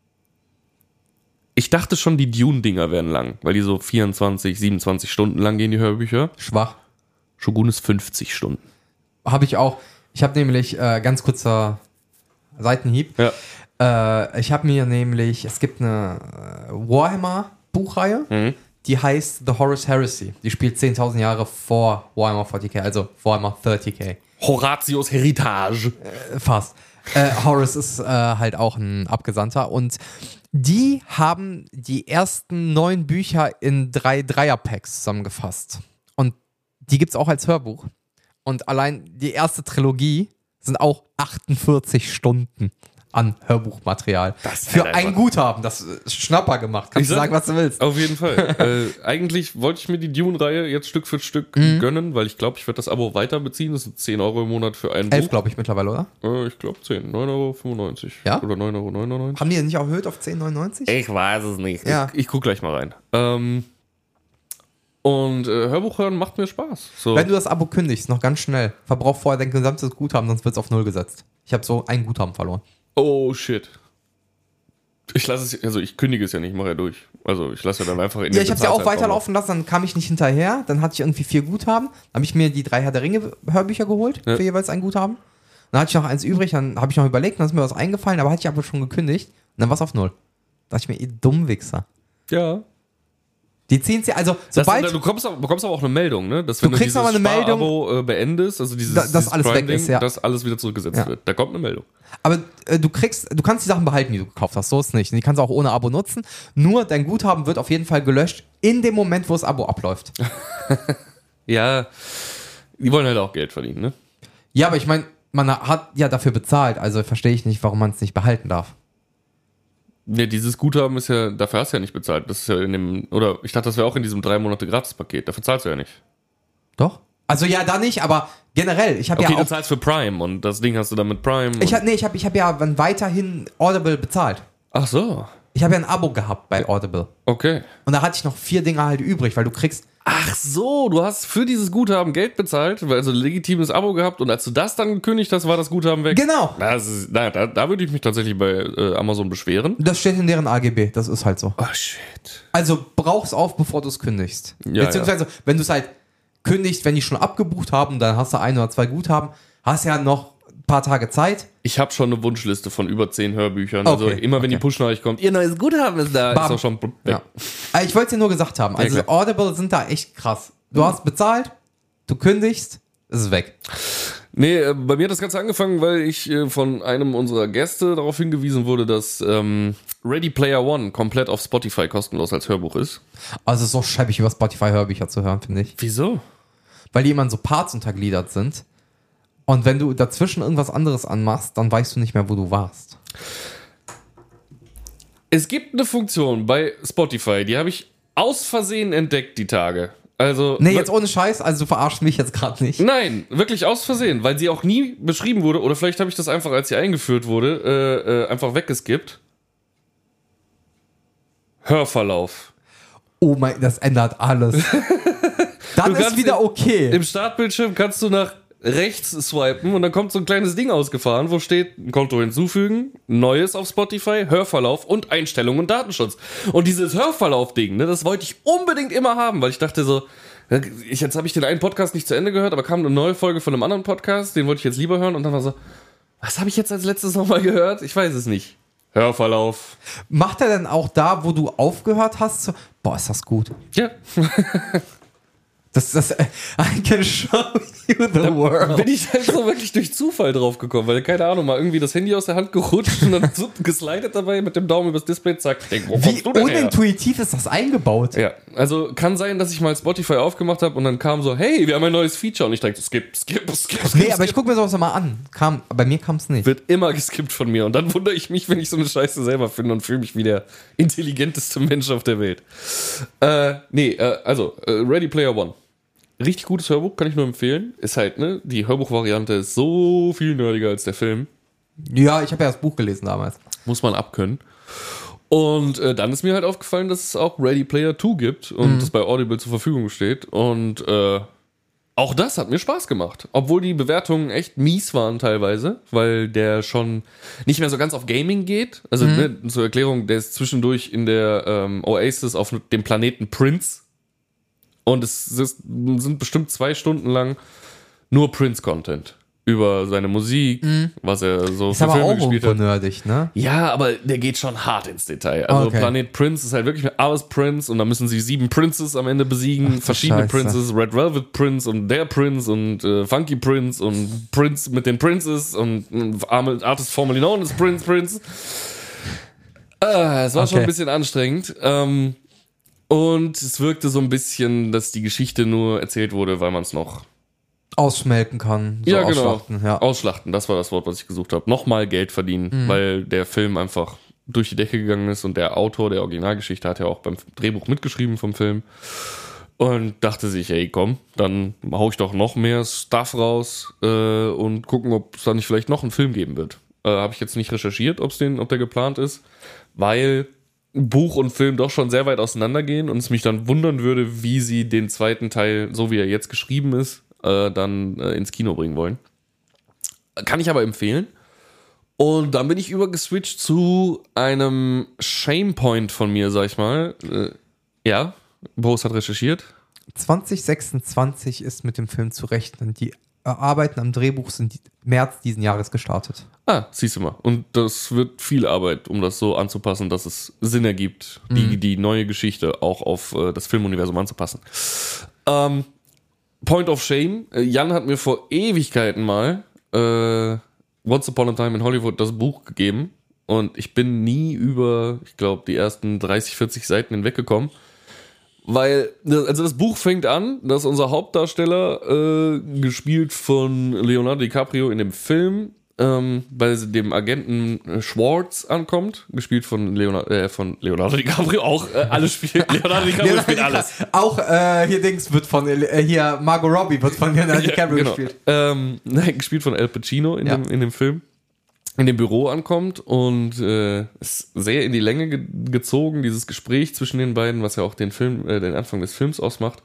Ich dachte schon, die Dune-Dinger wären lang, weil die so vierundzwanzig, siebenundzwanzig Stunden lang gehen, die Hörbücher. Schwach. Shogun ist fünfzig Stunden. Habe ich auch. Ich habe nämlich, äh, ganz kurzer Seitenhieb. Ja. Äh, ich habe mir nämlich, es gibt eine äh, Warhammer-Buchreihe, Mhm. die heißt The Horus Heresy. Die spielt zehntausend Jahre vor Warhammer vierzig K, also Warhammer dreißig K. Horatius Heritage. Äh, fast. Äh, Horus ist äh, halt auch ein Abgesandter und die haben die ersten neun Bücher in drei Dreier-Packs zusammengefasst. Und die gibt's auch als Hörbuch. Und allein die erste Trilogie sind auch achtundvierzig Stunden an Hörbuchmaterial. Das ist für halt ein einfach- Guthaben. Das ist Schnapper gemacht. Kannst Ich du sag- sagen, was du willst. Auf jeden Fall. äh, eigentlich wollte ich mir die Dune-Reihe jetzt Stück für Stück Mhm. gönnen, weil ich glaube, ich werde das Abo weiter beziehen. Das sind zehn Euro im Monat für ein Elf, Buch. glaube ich, mittlerweile, oder? Äh, ich glaube zehn. neun Euro fünfundneunzig. Ja? Oder neun Euro neunundneunzig. Haben die nicht erhöht auf zehn neunundneunzig? Ich weiß es nicht. Ja. Ich, ich guck gleich mal rein. Ähm, und äh, Hörbuch hören macht mir Spaß. So. Wenn du das Abo kündigst, noch ganz schnell, verbrauch vorher dein gesamtes Guthaben, sonst wird es auf Null gesetzt. Ich habe so ein Guthaben verloren. Oh shit. Ich lasse es, also ich kündige es ja nicht, ich mache ja durch. Also ich lasse ja dann einfach in Ja, den ich habe es ja auch Bezahlzeitraum weiterlaufen lassen, dann kam ich nicht hinterher, dann hatte ich irgendwie vier Guthaben, dann habe ich mir die drei Herr der Ringe Hörbücher geholt, Ja. für jeweils ein Guthaben. Dann hatte ich noch eins übrig, dann habe ich noch überlegt, dann ist mir was eingefallen, aber hatte ich aber schon gekündigt und dann war es auf Null. Da dachte ich mir, ihr Dummwichser. Ja. Die ziehen sie, also Das, sobald... du kommst, aber- bekommst aber auch eine Meldung, ne? Dass wenn Du du, kriegst dieses aber eine Meldung- Sparabo äh, beendest, also dieses, Da- dass dieses alles weg Prime-Ding, ist, ja. dass alles wieder zurückgesetzt Ja. wird. Da kommt eine Meldung. Aber äh, du kriegst, du kannst die Sachen behalten, die du gekauft hast, so ist nicht. Die kannst du auch ohne Abo nutzen. Nur dein Guthaben wird auf jeden Fall gelöscht in dem Moment, wo das Abo abläuft. Ja, die wollen halt auch Geld verdienen, ne? Ja, aber ich meine, man hat ja dafür bezahlt, also verstehe ich nicht, warum man es nicht behalten darf. Ne, dieses Guthaben ist ja, dafür hast du ja nicht bezahlt. Das ist ja in dem, oder ich dachte, das wäre auch in diesem drei Monate Gratis-Paket. Dafür zahlst du ja nicht. Doch? Also ja, da nicht, aber generell, ich habe Okay, ja du auch... zahlst für Prime und das Ding hast du dann mit Prime. Ich und- hab, nee, ich habe ich hab ja dann weiterhin Audible bezahlt. Ach so, Ich habe ja ein Abo gehabt bei Audible. okay. Und da hatte ich noch vier Dinge halt übrig, weil du kriegst... Ach so, du hast für dieses Guthaben Geld bezahlt, also ein legitimes Abo gehabt und als du das dann gekündigt hast, war das Guthaben weg. Genau, Das ist, na, da, da würde ich mich tatsächlich bei äh, Amazon beschweren. das steht in deren A G B, das ist halt so. Oh shit. Also brauch's auf, bevor du es kündigst. Ja, Beziehungsweise, wenn du es halt kündigst, wenn die schon abgebucht haben, dann hast du ein oder zwei Guthaben, hast ja noch ein paar Tage Zeit. Ich habe schon eine Wunschliste von über zehn Hörbüchern. Also Okay, immer wenn okay. die Push-Nachricht kommt, ihr neues Guthaben ist da, Bam. ist auch schon weg. Ja. Aber ich wollte es dir nur gesagt haben. Also Ja, klar. Audible sind da echt krass. Du hast bezahlt, du kündigst, ist es weg. Nee, äh, bei mir hat das Ganze angefangen, weil ich äh, von einem unserer Gäste darauf hingewiesen wurde, dass ähm, Ready Player One komplett auf Spotify kostenlos als Hörbuch ist. Also es ist so schäbig, über Spotify Hörbücher zu hören, finde ich. Wieso? Weil die immer in so Parts untergliedert sind. Und wenn du dazwischen irgendwas anderes anmachst, dann weißt du nicht mehr, wo du warst. Es gibt eine Funktion bei Spotify, die habe ich aus Versehen entdeckt die Tage. Also Nee, jetzt ohne Scheiß, also du verarschst mich jetzt gerade nicht. Nein, wirklich aus Versehen, weil sie auch nie beschrieben wurde oder vielleicht habe ich das einfach, als sie eingeführt wurde, äh, äh, einfach weggeskippt. Hörverlauf. Oh mein, das ändert alles. Dann Du ist kannst wieder im- okay. Im Startbildschirm kannst du nach rechts swipen und dann kommt so ein kleines Ding ausgefahren, wo steht, ein Konto hinzufügen, Neues auf Spotify, Hörverlauf und Einstellungen und Datenschutz. Und dieses Hörverlauf-Ding, ne, das wollte ich unbedingt immer haben, weil ich dachte so, ich, jetzt habe ich den einen Podcast nicht zu Ende gehört, aber kam eine neue Folge von einem anderen Podcast, den wollte ich jetzt lieber hören und dann war so, was habe ich jetzt als letztes nochmal gehört? Ich weiß es nicht. Hörverlauf. Macht er denn auch da, wo du aufgehört hast, so, boah, ist das gut. Ja. Das ist das, I can show you the world. Bin ich halt so wirklich durch Zufall drauf gekommen, weil, keine Ahnung, mal irgendwie das Handy aus der Hand gerutscht und dann so geslidet dabei mit dem Daumen übers Display, zack, denk, wo kommst Wie du denn her? unintuitiv ist das eingebaut? Ja, also kann sein, dass ich mal Spotify aufgemacht habe und dann kam so, hey, wir haben ein neues Feature und ich dachte, skip, skip, skip, skip. Nee, aber ich gucke mir sowas mal an. Kam, bei mir kam es nicht. Wird immer geskippt von mir und dann wundere ich mich, wenn ich so eine Scheiße selber finde und fühle mich wie der intelligenteste Mensch auf der Welt. Äh, nee, äh, also, äh, Ready Player One. Richtig gutes Hörbuch, kann ich nur empfehlen. Ist halt, ne, die Hörbuchvariante ist so viel nerdiger als der Film. Ja, ich habe ja das Buch gelesen damals. Muss man abkönnen. Und äh, dann ist mir halt aufgefallen, dass es auch Ready Player zwei gibt und Mhm. das bei Audible zur Verfügung steht. Und äh, auch das hat mir Spaß gemacht. Obwohl die Bewertungen echt mies waren teilweise, weil der schon nicht mehr so ganz auf Gaming geht. Also Mhm. ne, zur Erklärung, der ist zwischendurch in der ähm, Oasis auf dem Planeten Prince. Und es ist, sind bestimmt zwei Stunden lang nur Prince-Content. Über seine Musik, mhm. was er so Ist für aber Filme auch gespielt irgendwo hat. nerdig, ne? Ja, aber der geht schon hart ins Detail. Also Okay. Planet Prince ist halt wirklich alles Prince und da müssen sie sieben Princes am Ende besiegen. Ach, verschiedene Scheiße. Princes, Red Velvet Prince und der Prince und äh, Funky Prince und Prince mit den Princes und äh, Artist formerly known as Prince Prince. Äh, es war Okay. schon ein bisschen anstrengend. Ähm, und es wirkte so ein bisschen, dass die Geschichte nur erzählt wurde, weil man es noch Ausschmelken kann. So ja, genau. ausschlachten, ja. Ausschlachten, das war das Wort, was ich gesucht habe. Nochmal Geld verdienen, Mhm. weil der Film einfach durch die Decke gegangen ist und der Autor der Originalgeschichte hat ja auch beim Drehbuch mitgeschrieben vom Film und dachte sich, ey, komm, dann hau ich doch noch mehr Stuff raus äh, und gucken, ob es da nicht vielleicht noch einen Film geben wird. Äh, habe ich jetzt nicht recherchiert, ob's den, ob der geplant ist, weil Buch und Film doch schon sehr weit auseinandergehen und es mich dann wundern würde, wie sie den zweiten Teil, so wie er jetzt geschrieben ist, äh, dann äh, ins Kino bringen wollen. Kann ich aber empfehlen. Und dann bin ich übergeswitcht zu einem Shamepoint von mir, sag ich mal. Äh, ja, Boris hat recherchiert. zwanzig sechsundzwanzig ist mit dem Film zu rechnen. Die Arbeiten am Drehbuch sind im März diesen Jahres gestartet. Ah, siehst du mal. Und das wird viel Arbeit, um das so anzupassen, dass es Sinn ergibt, die, Mhm. die neue Geschichte auch auf äh, das Filmuniversum anzupassen. Ähm, Point of Shame. Äh, Jan hat mir vor Ewigkeiten mal äh, Once Upon a Time in Hollywood das Buch gegeben und ich bin nie über, ich glaube, die ersten dreißig, vierzig Seiten hinweggekommen. Weil, also das Buch fängt an, dass unser Hauptdarsteller, äh, gespielt von Leonardo DiCaprio in dem Film, ähm, bei dem Agenten Schwartz ankommt, gespielt von, Leonardo, äh, von Leonardo DiCaprio, auch äh, alles spielt, Leonardo DiCaprio spielt alles. Auch äh, hier Dings wird von, äh, hier Margot Robbie wird von Leonardo DiCaprio genau. gespielt. Ähm, nein, gespielt von Al Pacino in, Ja. dem, in dem Film. In dem Büro ankommt und äh, ist sehr in die Länge ge- gezogen, dieses Gespräch zwischen den beiden, was ja auch den Film, äh, den Anfang des Films ausmacht.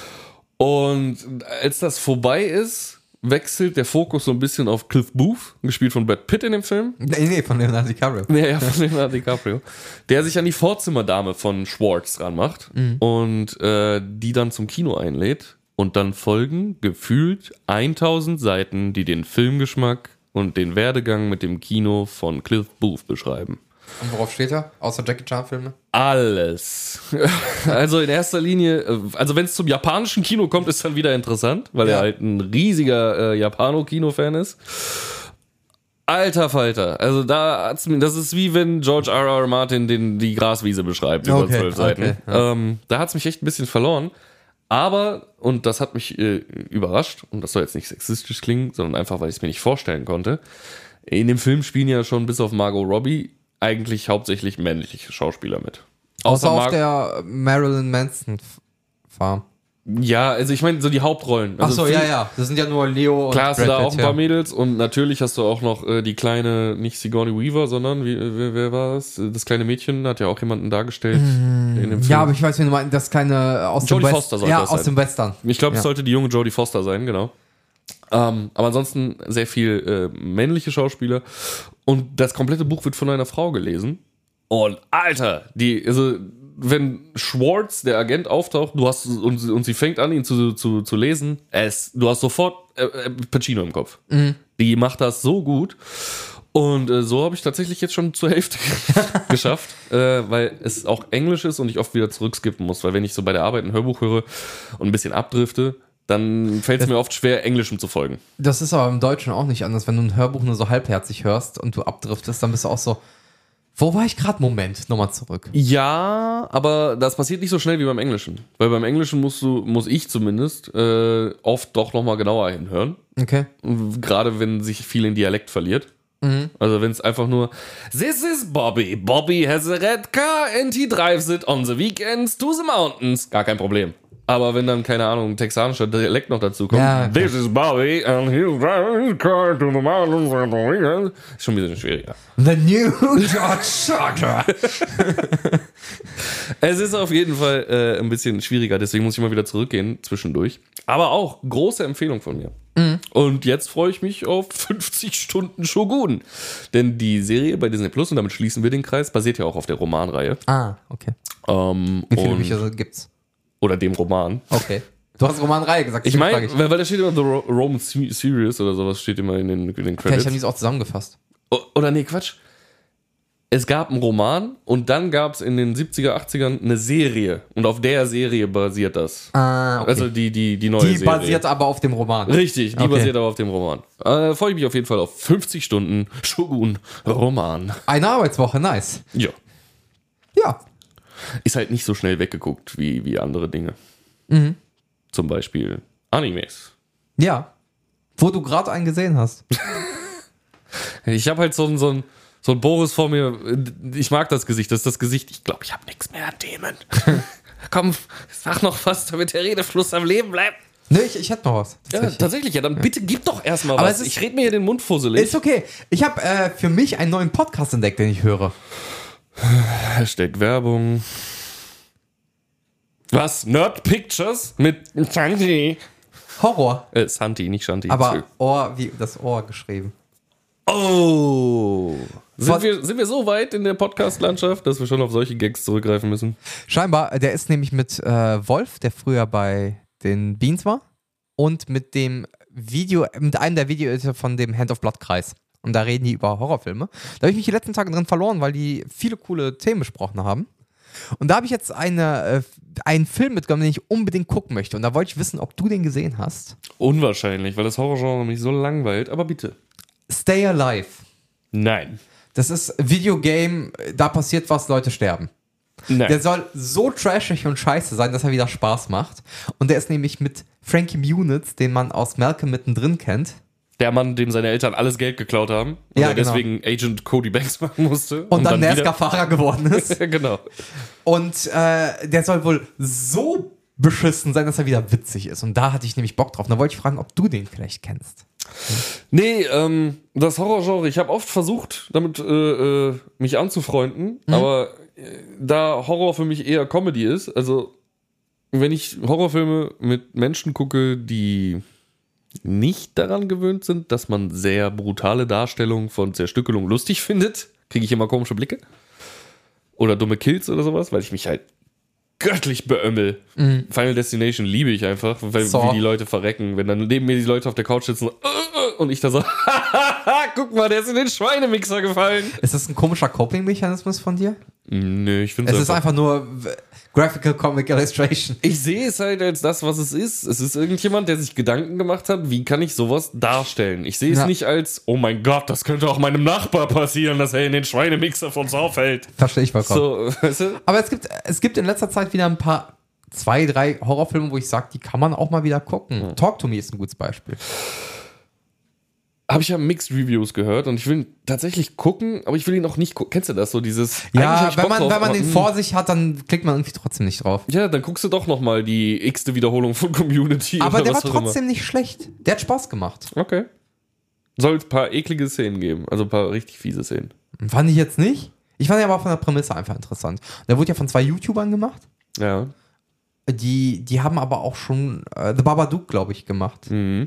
Und als das vorbei ist, wechselt der Fokus so ein bisschen auf Cliff Booth, gespielt von Brad Pitt in dem Film. Nee, nee, von Leonardo DiCaprio. Ja, ja, von Leonardo DiCaprio. Der sich an die Vorzimmerdame von Schwartz ranmacht Mhm. und äh, die dann zum Kino einlädt. Und dann folgen gefühlt tausend Seiten, die den Filmgeschmack und den Werdegang mit dem Kino von Cliff Booth beschreiben. Und worauf steht er? Außer Jackie Chan-Filme? Alles. Also in erster Linie, äh, also wenn es zum japanischen Kino kommt, ist dann wieder interessant, weil Ja. er halt ein riesiger äh, Japano-Kino-Fan ist. Alter Falter, also da hat's mir, das ist wie wenn George R R. Martin den, die Graswiese beschreibt über Okay, zwölf Seiten. okay, ja. ähm, da hat's mich echt ein bisschen verloren. Aber, und das hat mich äh, überrascht, und das soll jetzt nicht sexistisch klingen, sondern einfach, weil ich es mir nicht vorstellen konnte. In dem Film spielen ja schon bis auf Margot Robbie eigentlich hauptsächlich männliche Schauspieler mit. Außer auf Mar- der Marilyn Manson Farm. Ja, also ich meine, so die Hauptrollen. Ach Also so, viel- ja, ja. Das sind ja nur Leo und Klar hast du da Brad auch ein Pitt, paar ja. Mädels und natürlich hast du auch noch äh, die kleine, nicht Sigourney Weaver, sondern, wie, wer, wer war das? Das kleine Mädchen hat ja auch jemanden dargestellt in dem Film. Ja, aber ich weiß, wie du meinst, das ist keine aus Jodie dem West- Foster sollte Ja, das aus sein. dem Western. Ich glaube, es Ja. sollte die junge Jodie Foster sein, genau. Ähm, aber ansonsten sehr viel äh, männliche Schauspieler. Und das komplette Buch wird von einer Frau gelesen. Und Alter, die, also, wenn Schwartz, der Agent, auftaucht, du hast und, und sie fängt an, ihn zu, zu, zu lesen, es, du hast sofort äh, äh, Pacino im Kopf. Mhm. Die macht das so gut. Und äh, so habe ich tatsächlich jetzt schon zur Hälfte geschafft, äh, weil es auch Englisch ist und ich oft wieder zurückskippen muss. Weil wenn ich so bei der Arbeit ein Hörbuch höre und ein bisschen abdrifte, dann fällt es mir oft schwer, Englischem zu folgen. Das ist aber im Deutschen auch nicht anders. Wenn du ein Hörbuch nur so halbherzig hörst und du abdriftest, dann bist du auch so, wo war ich gerade? Moment, nochmal zurück. Ja, aber das passiert nicht so schnell wie beim Englischen. Weil beim Englischen musst du, muss ich zumindest, äh, oft doch nochmal genauer hinhören. Okay. Gerade wenn sich viel in Dialekt verliert. Mhm. Also wenn es einfach nur This is Bobby. Bobby has a red car and he drives it on the weekends to the mountains. Gar kein Problem. Aber wenn dann, keine Ahnung, ein texanischer Dialekt noch dazu kommt, ja, This is Bobby and he's driving his car to the mountains on the weekends. Ist schon ein bisschen schwieriger. The new George Charger. Es ist auf jeden Fall äh, ein bisschen schwieriger, deswegen muss ich mal wieder zurückgehen zwischendurch. Aber auch große Empfehlung von mir. Mhm. Und jetzt freue ich mich auf fünfzig Stunden Shogun. Denn die Serie bei Disney Plus, und damit schließen wir den Kreis, basiert ja auch auf der Romanreihe. Ah, okay. Ähm, Wie viele Bücher gibt's? Oder dem Roman. Okay. Du hast Romanreihe gesagt. Ich meine, weil, weil da steht immer The Ro- Roman Series oder sowas, steht immer in den, in den Credits. Vielleicht haben die es auch zusammengefasst. O- oder nee, Quatsch. Es gab einen Roman und dann gab es in den siebziger, achtzigern eine Serie. Und auf der Serie basiert das. Ah, okay. Also die, die, die neue die Serie. Die basiert aber auf dem Roman. Richtig, die okay. basiert aber auf dem Roman. Äh, freue ich mich auf jeden Fall auf fünfzig Stunden Shogun Roman. Eine Arbeitswoche, nice. Ja. Ja. Ist halt nicht so schnell weggeguckt wie, wie andere Dinge. Mhm. Zum Beispiel Animes. Ja. Wo du gerade einen gesehen hast. Ich habe halt so ein, so ein So ein Boris vor mir, ich mag das Gesicht, das ist das Gesicht, ich glaube, ich habe nichts mehr an Themen. Komm, sag noch was, damit der Redefluss am Leben bleibt. Nee, ich, ich hätte noch was. Tatsächlich. Ja, tatsächlich, ja, dann bitte gib doch erstmal Aber was. ist, ich rede mir hier den Mund fusselig. Ist okay. Ich habe äh, für mich einen neuen Podcast entdeckt, den ich höre. Hashtag Werbung. Was? Nerd Pictures mit Shanti. Horror. Äh, Santi, nicht Shanti. Aber Ohr, wie das Ohr geschrieben. Oh. Sind wir, sind wir so weit in der Podcast-Landschaft, dass wir schon auf solche Gags zurückgreifen müssen? Scheinbar, der ist nämlich mit äh, Wolf, der früher bei den Beans war, und mit dem Video, mit einem der Videoeditor von dem Hand of Blood Kreis. Und da reden die über Horrorfilme. Da habe ich mich die letzten Tage drin verloren, weil die viele coole Themen besprochen haben. Und da habe ich jetzt eine, äh, einen Film mitgenommen, den ich unbedingt gucken möchte. Und da wollte ich wissen, ob du den gesehen hast. Unwahrscheinlich, weil das Horrorgenre mich so langweilt, aber bitte. Stay Alive. Nein. Das ist Videogame, da passiert was, Leute sterben. Nein. Der soll so trashig und scheiße sein, dass er wieder Spaß macht. Und der ist nämlich mit Frankie Muniz, den man aus Malcolm mittendrin kennt. Der Mann, dem seine Eltern alles Geld geklaut haben und ja, der genau. deswegen Agent Cody Banks machen musste. Und, und dann, dann NASCAR-Fahrer geworden ist. Genau. Und äh, der soll wohl so beschissen sein, dass er wieder witzig ist. Und da hatte ich nämlich Bock drauf. Und da wollte ich fragen, ob du den vielleicht kennst. Nee, ähm, das Horrorgenre, ich habe oft versucht, damit äh, äh, mich anzufreunden, mhm. aber äh, da Horror für mich eher Comedy ist, also wenn ich Horrorfilme mit Menschen gucke, die nicht daran gewöhnt sind, dass man sehr brutale Darstellungen von Zerstückelung lustig findet, kriege ich immer komische Blicke. Oder dumme Kills oder sowas, weil ich mich halt göttlich beömmel. Mhm. Final Destination liebe ich einfach, weil so. Wie die Leute verrecken. Wenn dann neben mir die Leute auf der Couch sitzen und ich da so, guck mal, der ist in den Schweinemixer gefallen. Ist das ein komischer Coping-Mechanismus von dir? Nö, ich finde es ist einfach nur Graphical Comic Illustration. Ich sehe es halt als das, was es ist. Es ist irgendjemand, der sich Gedanken gemacht hat, wie kann ich sowas darstellen. Ich sehe es ja. nicht als, oh mein Gott, das könnte auch meinem Nachbar passieren, dass er in den Schweinemixer von uns auffällt. Verstehe ich vollkommen. So, weißt du? Aber es gibt, es gibt in letzter Zeit wieder ein paar, zwei, drei Horrorfilme, wo ich sage, die kann man auch mal wieder gucken. Mhm. Talk to Me ist ein gutes Beispiel. Habe ich ja Mixed Reviews gehört und ich will ihn tatsächlich gucken, aber ich will ihn auch nicht gucken. Kennst du das so, dieses... Ja, wenn man, drauf, wenn man den vor sich hat, dann klickt man irgendwie trotzdem nicht drauf. Ja, dann guckst du doch nochmal die x-te Wiederholung von Community. Aber oder der was war trotzdem immer. Nicht schlecht. Der hat Spaß gemacht. Okay. Soll es ein paar eklige Szenen geben, also ein paar richtig fiese Szenen. Fand ich jetzt nicht. Ich fand ihn aber von der Prämisse einfach interessant. Der wurde ja von zwei YouTubern gemacht. Ja. Die, die haben aber auch schon äh, The Babadook, glaube ich, gemacht. Mhm.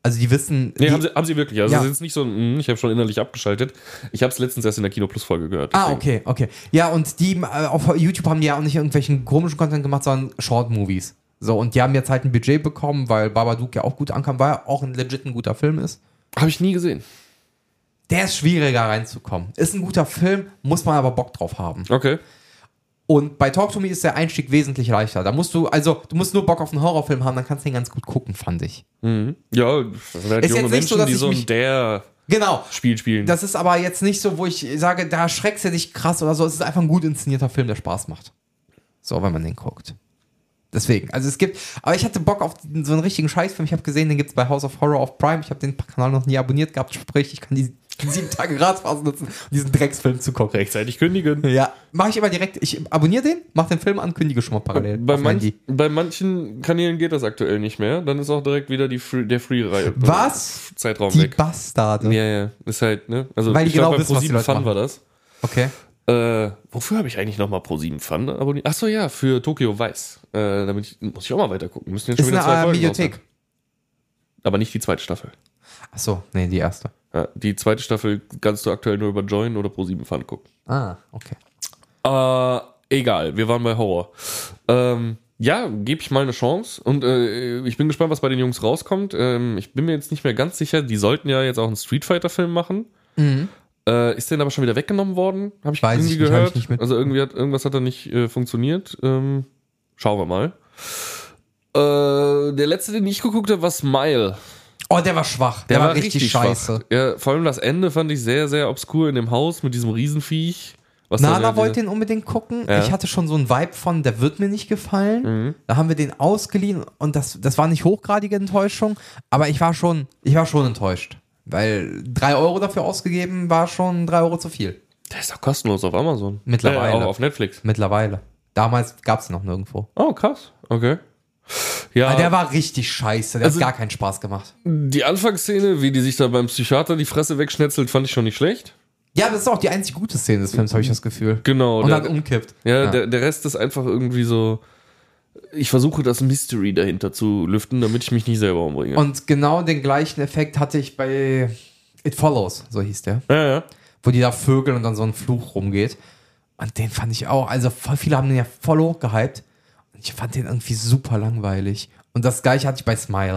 Also die wissen... Nee, die, haben sie, haben sie wirklich. Also Ja. es ist jetzt nicht so, ein, ich habe schon innerlich abgeschaltet. Ich habe es letztens erst in der Kino Plus Folge gehört. Ah, deswegen. okay, okay. Ja, und die äh, auf YouTube haben die ja auch nicht irgendwelchen komischen Content gemacht, sondern Short-Movies. So, und die haben jetzt halt ein Budget bekommen, weil Babadook ja auch gut ankam, weil er auch ein legit ein guter Film ist. Habe ich nie gesehen. Der ist schwieriger reinzukommen. Ist ein guter Film, muss man aber Bock drauf haben. Okay. Und bei Talk to Me ist der Einstieg wesentlich leichter. Da musst du, also, du musst nur Bock auf einen Horrorfilm haben, dann kannst du den ganz gut gucken, fand ich. Mhm. Ja, das sind halt Ist junge jetzt nicht Menschen, so, dass die ich so ein mich- der Genau. Spiel spielen. Das ist aber jetzt nicht so, wo ich sage, da schreckst du dich krass oder so. Es ist einfach ein gut inszenierter Film, der Spaß macht. So, wenn man den guckt. Deswegen, also es gibt, aber ich hatte Bock auf so einen richtigen Scheißfilm. Ich habe gesehen, den gibt es bei House of Horror auf Prime. Ich habe den Kanal noch nie abonniert gehabt, sprich, ich kann die sieben Tage Gratisphase nutzen, um diesen Drecksfilm zu gucken. Rechtzeitig kündigen. Ja, mache ich immer direkt. Ich abonniere den, mache den Film an, kündige schon mal parallel. Bei, auf mein manch, Handy. bei manchen Kanälen geht das aktuell nicht mehr. Dann ist auch direkt wieder die Free, der Free-Reihe. Was? Zeitraum Die weg. Bastarde. Ja, ja. Ist halt, ne? Also, Weil die ich glaube, genau bei wissen, was die ProSieben Leute Fun machen. war das. Okay. Äh, wofür habe ich eigentlich nochmal ProSieben Fun abonniert? Achso, ja, für Tokyo Vice. Äh, damit ich, muss ich auch mal weiter gucken. Müssen jetzt schon Ist wieder eine zwei äh, Folgen Mediathek. raus sein. Aber nicht die zweite Staffel. Achso, nee, die erste. Ja, die zweite Staffel kannst du aktuell nur über Join oder ProSieben Fun gucken. Ah, okay. Äh, egal, wir waren bei Horror. Ähm, ja, gebe ich mal eine Chance und äh, ich bin gespannt, was bei den Jungs rauskommt. Ähm, ich bin mir jetzt nicht mehr ganz sicher, die sollten ja jetzt auch einen Street Fighter-Film machen. Mhm. Äh, ist denn aber schon wieder weggenommen worden? Habe ich Weiß irgendwie ich nicht, gehört. hab ich nicht mit- Also irgendwie hat irgendwas hat da nicht äh, funktioniert. Ähm, schauen wir mal. Äh, der letzte, den ich geguckt habe, war Smile. Oh, der war schwach. Der, war, richtig, scheiße. schwach. Ja, vor allem das Ende fand ich sehr, sehr obskur in dem Haus mit diesem Riesenviech. Was da Nana ja wollte diese- den unbedingt gucken. Ja. Ich hatte schon so einen Vibe von, der wird mir nicht gefallen. Mhm. Da haben wir den ausgeliehen und das, das war nicht hochgradige Enttäuschung, aber ich war schon, ich war schon enttäuscht. Weil drei Euro dafür ausgegeben war schon drei Euro zu viel. Der ist doch kostenlos auf Amazon. Mittlerweile. Äh, auch auf Netflix. Mittlerweile. Damals gab es noch nirgendwo. Oh, krass. Okay. Ja, Aber der war richtig scheiße. Der Also- hat gar keinen Spaß gemacht. die Anfangsszene, wie die sich da beim Psychiater die Fresse wegschnetzelt, fand ich schon nicht schlecht. Ja, das ist auch die einzig gute Szene des Films, habe ich das Gefühl. Genau. Und der, dann umkippt. ja, Der, der Rest ist einfach irgendwie so. Ich versuche das Mystery dahinter zu lüften, damit ich mich nicht selber umbringe. Und genau den gleichen Effekt hatte ich bei It Follows, so hieß der. ja, ja. Wo die da vögeln und dann so ein Fluch rumgeht. Und den fand ich auch, also voll viele haben den ja voll hochgehypt. Und ich fand den irgendwie super langweilig. Und das gleiche hatte ich bei Smile.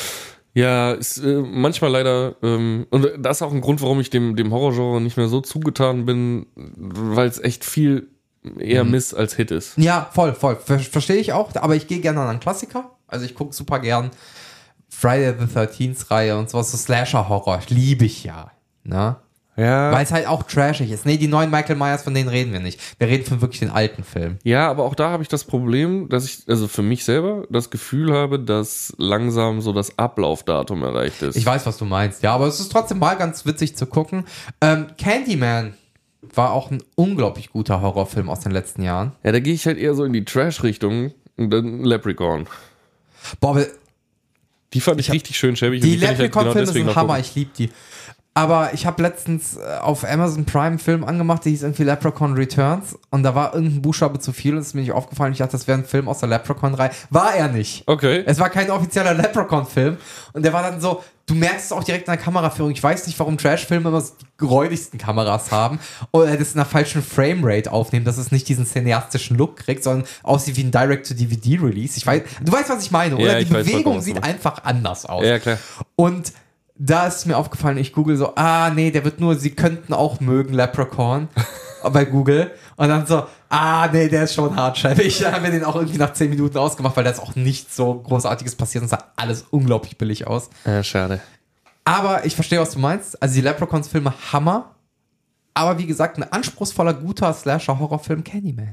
Ja, ist äh, manchmal leider, ähm, und das ist auch ein Grund, warum ich dem, dem Horrorgenre nicht mehr so zugetan bin, weil es echt viel eher Miss als Hit ist. Ja, voll, voll. Ver Verstehe ich auch. Aber ich gehe gerne an einen Klassiker. Also ich gucke super gern Friday the thirteenth Reihe und sowas, so Slasher-Horror. Liebe ich ja. Ne? Ja. Weil es halt auch trashig ist. Nee, die neuen Michael Myers, von denen reden wir nicht. Wir reden von wirklich den alten Film. Ja, aber auch da habe ich das Problem, dass ich, also für mich selber, das Gefühl habe, dass langsam so das Ablaufdatum erreicht ist. Ich weiß, was du meinst. Ja, aber es ist trotzdem mal ganz witzig zu gucken. Ähm, Candyman war auch ein unglaublich guter Horrorfilm aus den letzten Jahren. Ja, da gehe ich halt eher so in die Trash-Richtung und dann Leprechaun. Boah, aber Die fand ich, richtig schön schäbig. die und kann ich halt Leprechaun-Filme deswegen sind noch Hammer. gucken. Ich liebe die. Aber ich habe letztens äh, auf Amazon Prime einen Film angemacht, der hieß irgendwie Leprechaun Returns. Und da war irgendein Buchstabe zu viel und es ist mir nicht aufgefallen. Ich dachte, das wäre ein Film aus der Leprechaun-Reihe. War er nicht. Okay. Es war kein offizieller Leprechaun-Film. Und der war dann so, du merkst es auch direkt in der Kameraführung. Ich weiß nicht, warum Trash-Filme immer so die gräulichsten Kameras haben oder das in einer falschen Framerate aufnehmen, dass es nicht diesen cineastischen Look kriegt, sondern aussieht wie ein Direct-to-D V D-Release. Ich weiß, du weißt, was ich meine, oder? Ja, Die ich weiß, Bewegung was du sieht meinst. einfach anders aus. Ja, klar. Und da ist mir aufgefallen, ich google so, ah, nee, der wird nur, sie könnten auch mögen, Leprechaun, bei Google. Und dann so, ah, nee, der ist schon hartscheißig. Da haben wir den auch irgendwie nach zehn Minuten ausgemacht, weil da ist auch nichts so Großartiges passiert und sah alles unglaublich billig aus. Ja, schade. Aber ich verstehe, was du meinst. Also die Leprechauns-Filme, Hammer. Aber wie gesagt, ein anspruchsvoller, guter Slasher-Horrorfilm, Candyman.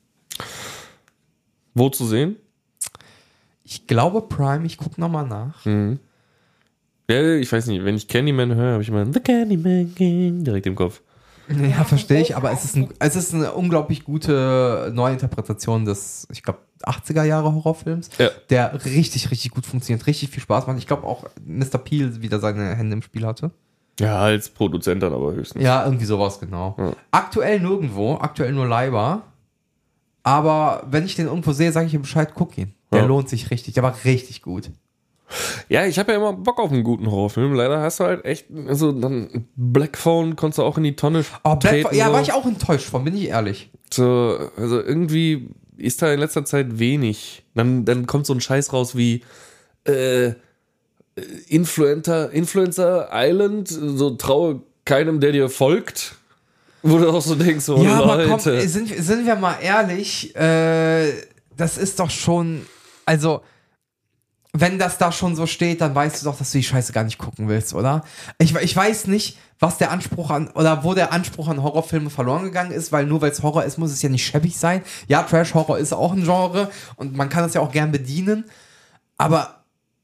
Wo zu sehen? Ich glaube Prime, ich gucke nochmal nach. Mhm. Ja, ich weiß nicht, wenn ich Candyman höre, habe ich immer The Candyman King direkt im Kopf. Ja, verstehe ich, aber es ist, ein, es ist eine unglaublich gute Neuinterpretation des, ich glaube, achtziger Jahre Horrorfilms, Ja. der richtig, richtig gut funktioniert, richtig viel Spaß macht. Ich glaube auch Mister Peel wieder seine Hände im Spiel hatte. Ja, als Produzent dann aber höchstens. Ja, irgendwie sowas, genau. Ja. Aktuell nirgendwo, aktuell nur Leiber. Aber wenn ich den irgendwo sehe, sage ich ihm Bescheid, guck ihn. Der Ja. lohnt sich richtig, der war richtig gut. Ja, ich habe ja immer Bock auf einen guten Horrorfilm. Leider hast du halt echt, also dann Black Phone konntest du auch in die Tonne Oh, Black treten, Phone, ja, so. war ich auch enttäuscht von, bin ich ehrlich. So, also irgendwie ist da in letzter Zeit wenig. Dann, dann kommt so ein Scheiß raus wie äh, Influencer, Influencer Island, so traue keinem, der dir folgt. Wo du auch so denkst, oh Ja, aber komm, Leute. sind, sind wir mal ehrlich, äh, das ist doch schon, also, wenn das da schon so steht, dann weißt du doch, dass du die Scheiße gar nicht gucken willst, oder? Ich, ich weiß nicht, was der Anspruch an, oder wo der Anspruch an Horrorfilme verloren gegangen ist, weil nur weil es Horror ist, muss es ja nicht schäbig sein. Ja, Trash-Horror ist auch ein Genre und man kann das ja auch gern bedienen, aber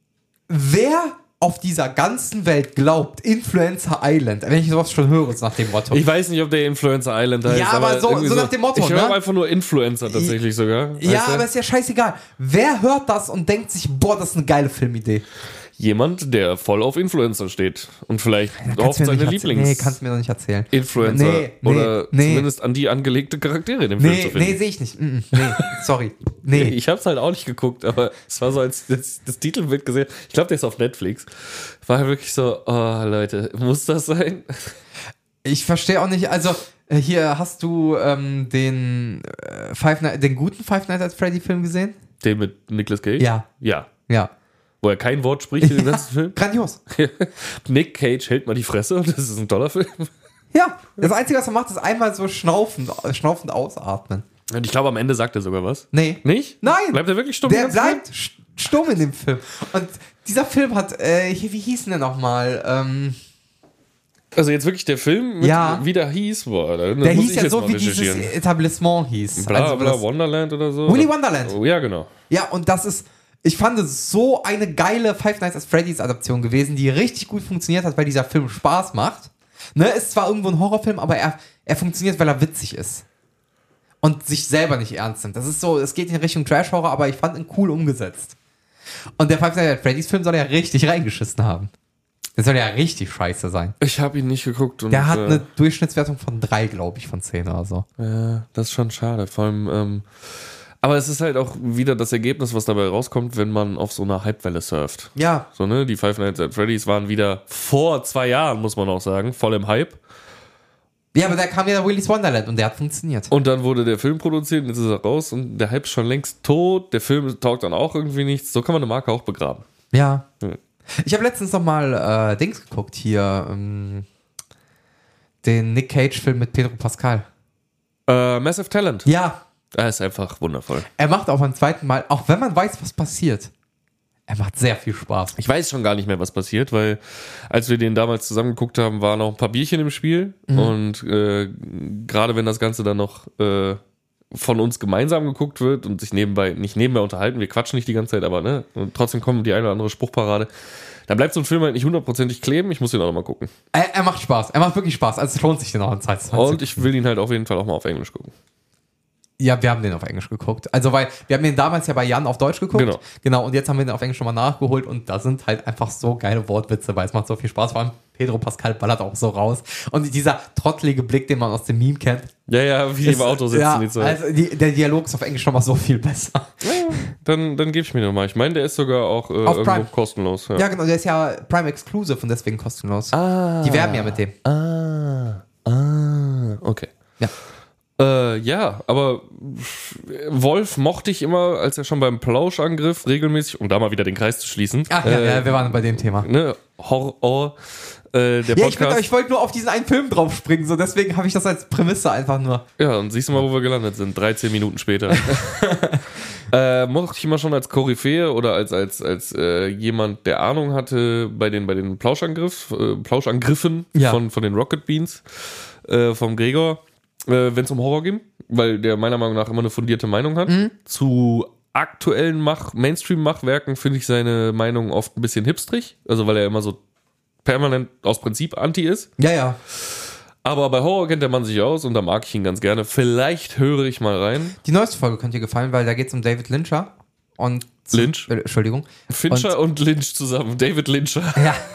wer auf dieser ganzen Welt glaubt, Influencer Island, wenn ich sowas schon höre, ist nach dem Motto. Ich weiß nicht, ob der Influencer Island heißt. Ja, aber so- irgendwie so nach dem Motto, Ich höre ne? einfach nur Influencer tatsächlich sogar. Ja, weißt du? aber ist ja scheißegal. Wer hört das und denkt sich, boah, das ist eine geile Filmidee? Jemand, der voll auf Influencer steht und vielleicht Kannst auf du mir seine nicht erzählen. Lieblings Nee, kannst du mir doch nicht erzählen. Influencer Nee, nee, oder nee. zumindest an die angelegte Charaktere in dem Film Nee, zu finden. nee, sehe ich nicht. Mm, mm, nee, sorry. Nee. Ich hab's halt auch nicht geguckt, aber es war so, als das, das Titelbild gesehen. Ich glaube, der ist auf Netflix. War halt wirklich so, oh Leute, muss das sein? Ich verstehe auch nicht, also äh, hier hast du ähm, den, äh, Five Night, den guten Five Nights at Freddy Film gesehen? Den mit Nicolas Cage? Ja. Ja. Ja. Wo er kein Wort spricht in dem ganzen Film. Grandios. Nick Cage hält mal die Fresse und das ist ein toller Film. Ja, das Einzige, was er macht, ist einmal so schnaufend, schnaufend ausatmen. Und ich glaube, am Ende sagt er sogar was. Nee. Nicht? Nein. Bleibt er wirklich stumm? Der den ganzen bleibt st- stumm in dem Film. Und dieser Film hat, äh, hier, wie hieß denn der nochmal? Ähm, Also jetzt wirklich der Film, mit, Ja. wie der hieß, boah, da der muss hieß ich ja jetzt so, mal wie dieses recherchieren. Etablissement hieß. Bla Also bla das- Wonderland oder so. Willy Wonderland. Oh, ja, genau. Ja, und das ist, ich fand es so eine geile Five Nights at Freddy's Adaption gewesen, die richtig gut funktioniert hat, weil dieser Film Spaß macht. Ne, ist zwar irgendwo ein Horrorfilm, aber er, er funktioniert, weil er witzig ist. Und sich selber nicht ernst nimmt. Das ist so, es geht in Richtung Trash-Horror, aber ich fand ihn cool umgesetzt. Und der Five Nights at Freddy's Film soll ja richtig reingeschissen haben. Der soll ja richtig scheiße sein. Ich habe ihn nicht geguckt. Und, Der hat äh, eine Durchschnittswertung von drei, glaube ich, von zehn oder so. Ja, das ist schon schade. Vor allem, ähm, aber es ist halt auch wieder das Ergebnis, was dabei rauskommt, wenn man auf so einer Hypewelle surft. Ja. So, ne? Die Five Nights at Freddy's waren wieder vor zwei Jahren, muss man auch sagen, voll im Hype. Ja, aber da kam ja der Willy's Wonderland und der hat funktioniert. Und dann wurde der Film produziert und jetzt ist er raus und der Hype ist schon längst tot. Der Film taugt dann auch irgendwie nichts. So kann man eine Marke auch begraben. Ja. Hm. Ich habe letztens noch mal äh, Dings geguckt hier, ähm, den Nick Cage-Film mit Pedro Pascal. Äh, Massive Talent. Ja, Er ist einfach wundervoll. er macht auch beim zweiten Mal, auch wenn man weiß, was passiert, er macht sehr viel Spaß. Ich weiß schon gar nicht mehr, was passiert, weil als wir den damals zusammen geguckt haben, waren noch ein paar Bierchen im Spiel. Mhm. Und äh, gerade wenn das Ganze dann noch äh, von uns gemeinsam geguckt wird und sich nebenbei, nicht nebenbei unterhalten, wir quatschen nicht die ganze Zeit, aber ne, und trotzdem kommt die eine oder andere Spruchparade, dann bleibt so ein Film halt nicht hundertprozentig kleben. Ich muss den auch noch mal gucken. Er, er macht Spaß, er macht wirklich Spaß, also es lohnt sich den auch in Zeit. Und ich will ihn halt auf jeden Fall auch mal auf Englisch gucken. Ja, wir haben den auf Englisch geguckt. Also, weil wir haben den damals ja bei Jan auf Deutsch geguckt. Genau. Genau, und jetzt haben wir den auf Englisch nochmal nachgeholt und da sind halt einfach so geile Wortwitze, weil es macht so viel Spaß. Vor allem Pedro Pascal ballert auch so raus. Und dieser trottelige Blick, den man aus dem Meme kennt. Ja, ja, wie die ist- im Auto sitzen. Ja, die zwei. also die, der Dialog ist auf Englisch schon mal so viel besser. Dann, dann gebe ich mir nochmal. Ich meine, der ist sogar auch äh, Auf irgendwo Prime. kostenlos. Ja. Ja, genau, der ist ja Prime Exclusive und deswegen kostenlos. Ah. Die werben ja mit dem. Ah. Ah. Okay. Ja. Äh, ja, aber Wolf mochte ich immer, als er schon beim Plauschangriff regelmäßig, um da mal wieder den Kreis zu schließen. Ach ja, äh, ja, wir waren bei dem Thema. ne, Horror, äh, der Ja, ich, bin, Podcast. ich wollte nur auf diesen einen Film drauf springen, so deswegen habe ich das als Prämisse einfach nur. Ja, und siehst du mal, wo wir gelandet sind, dreizehn Minuten später. äh, mochte ich immer schon als Koryphäe oder als, als, als äh, jemand, der Ahnung hatte bei den, bei den Plauschangriff, äh, Plauschangriffen Ja. von, von den Rocket Beans, äh, vom Gregor, äh, wenn es um Horror ging, weil der meiner Meinung nach immer eine fundierte Meinung hat. Mhm. Zu aktuellen Mach Mainstream-Machwerken finde ich seine Meinung oft ein bisschen hipstrig, also weil er immer so permanent aus Prinzip anti ist. Ja, ja. Aber bei Horror kennt der Mann sich aus und da mag ich ihn ganz gerne. Vielleicht höre ich mal rein. Die neueste Folge könnte dir gefallen, weil da geht es um David Lyncher und Lynch? Äh, Entschuldigung. Fincher und, Lynch zusammen. David Lyncher.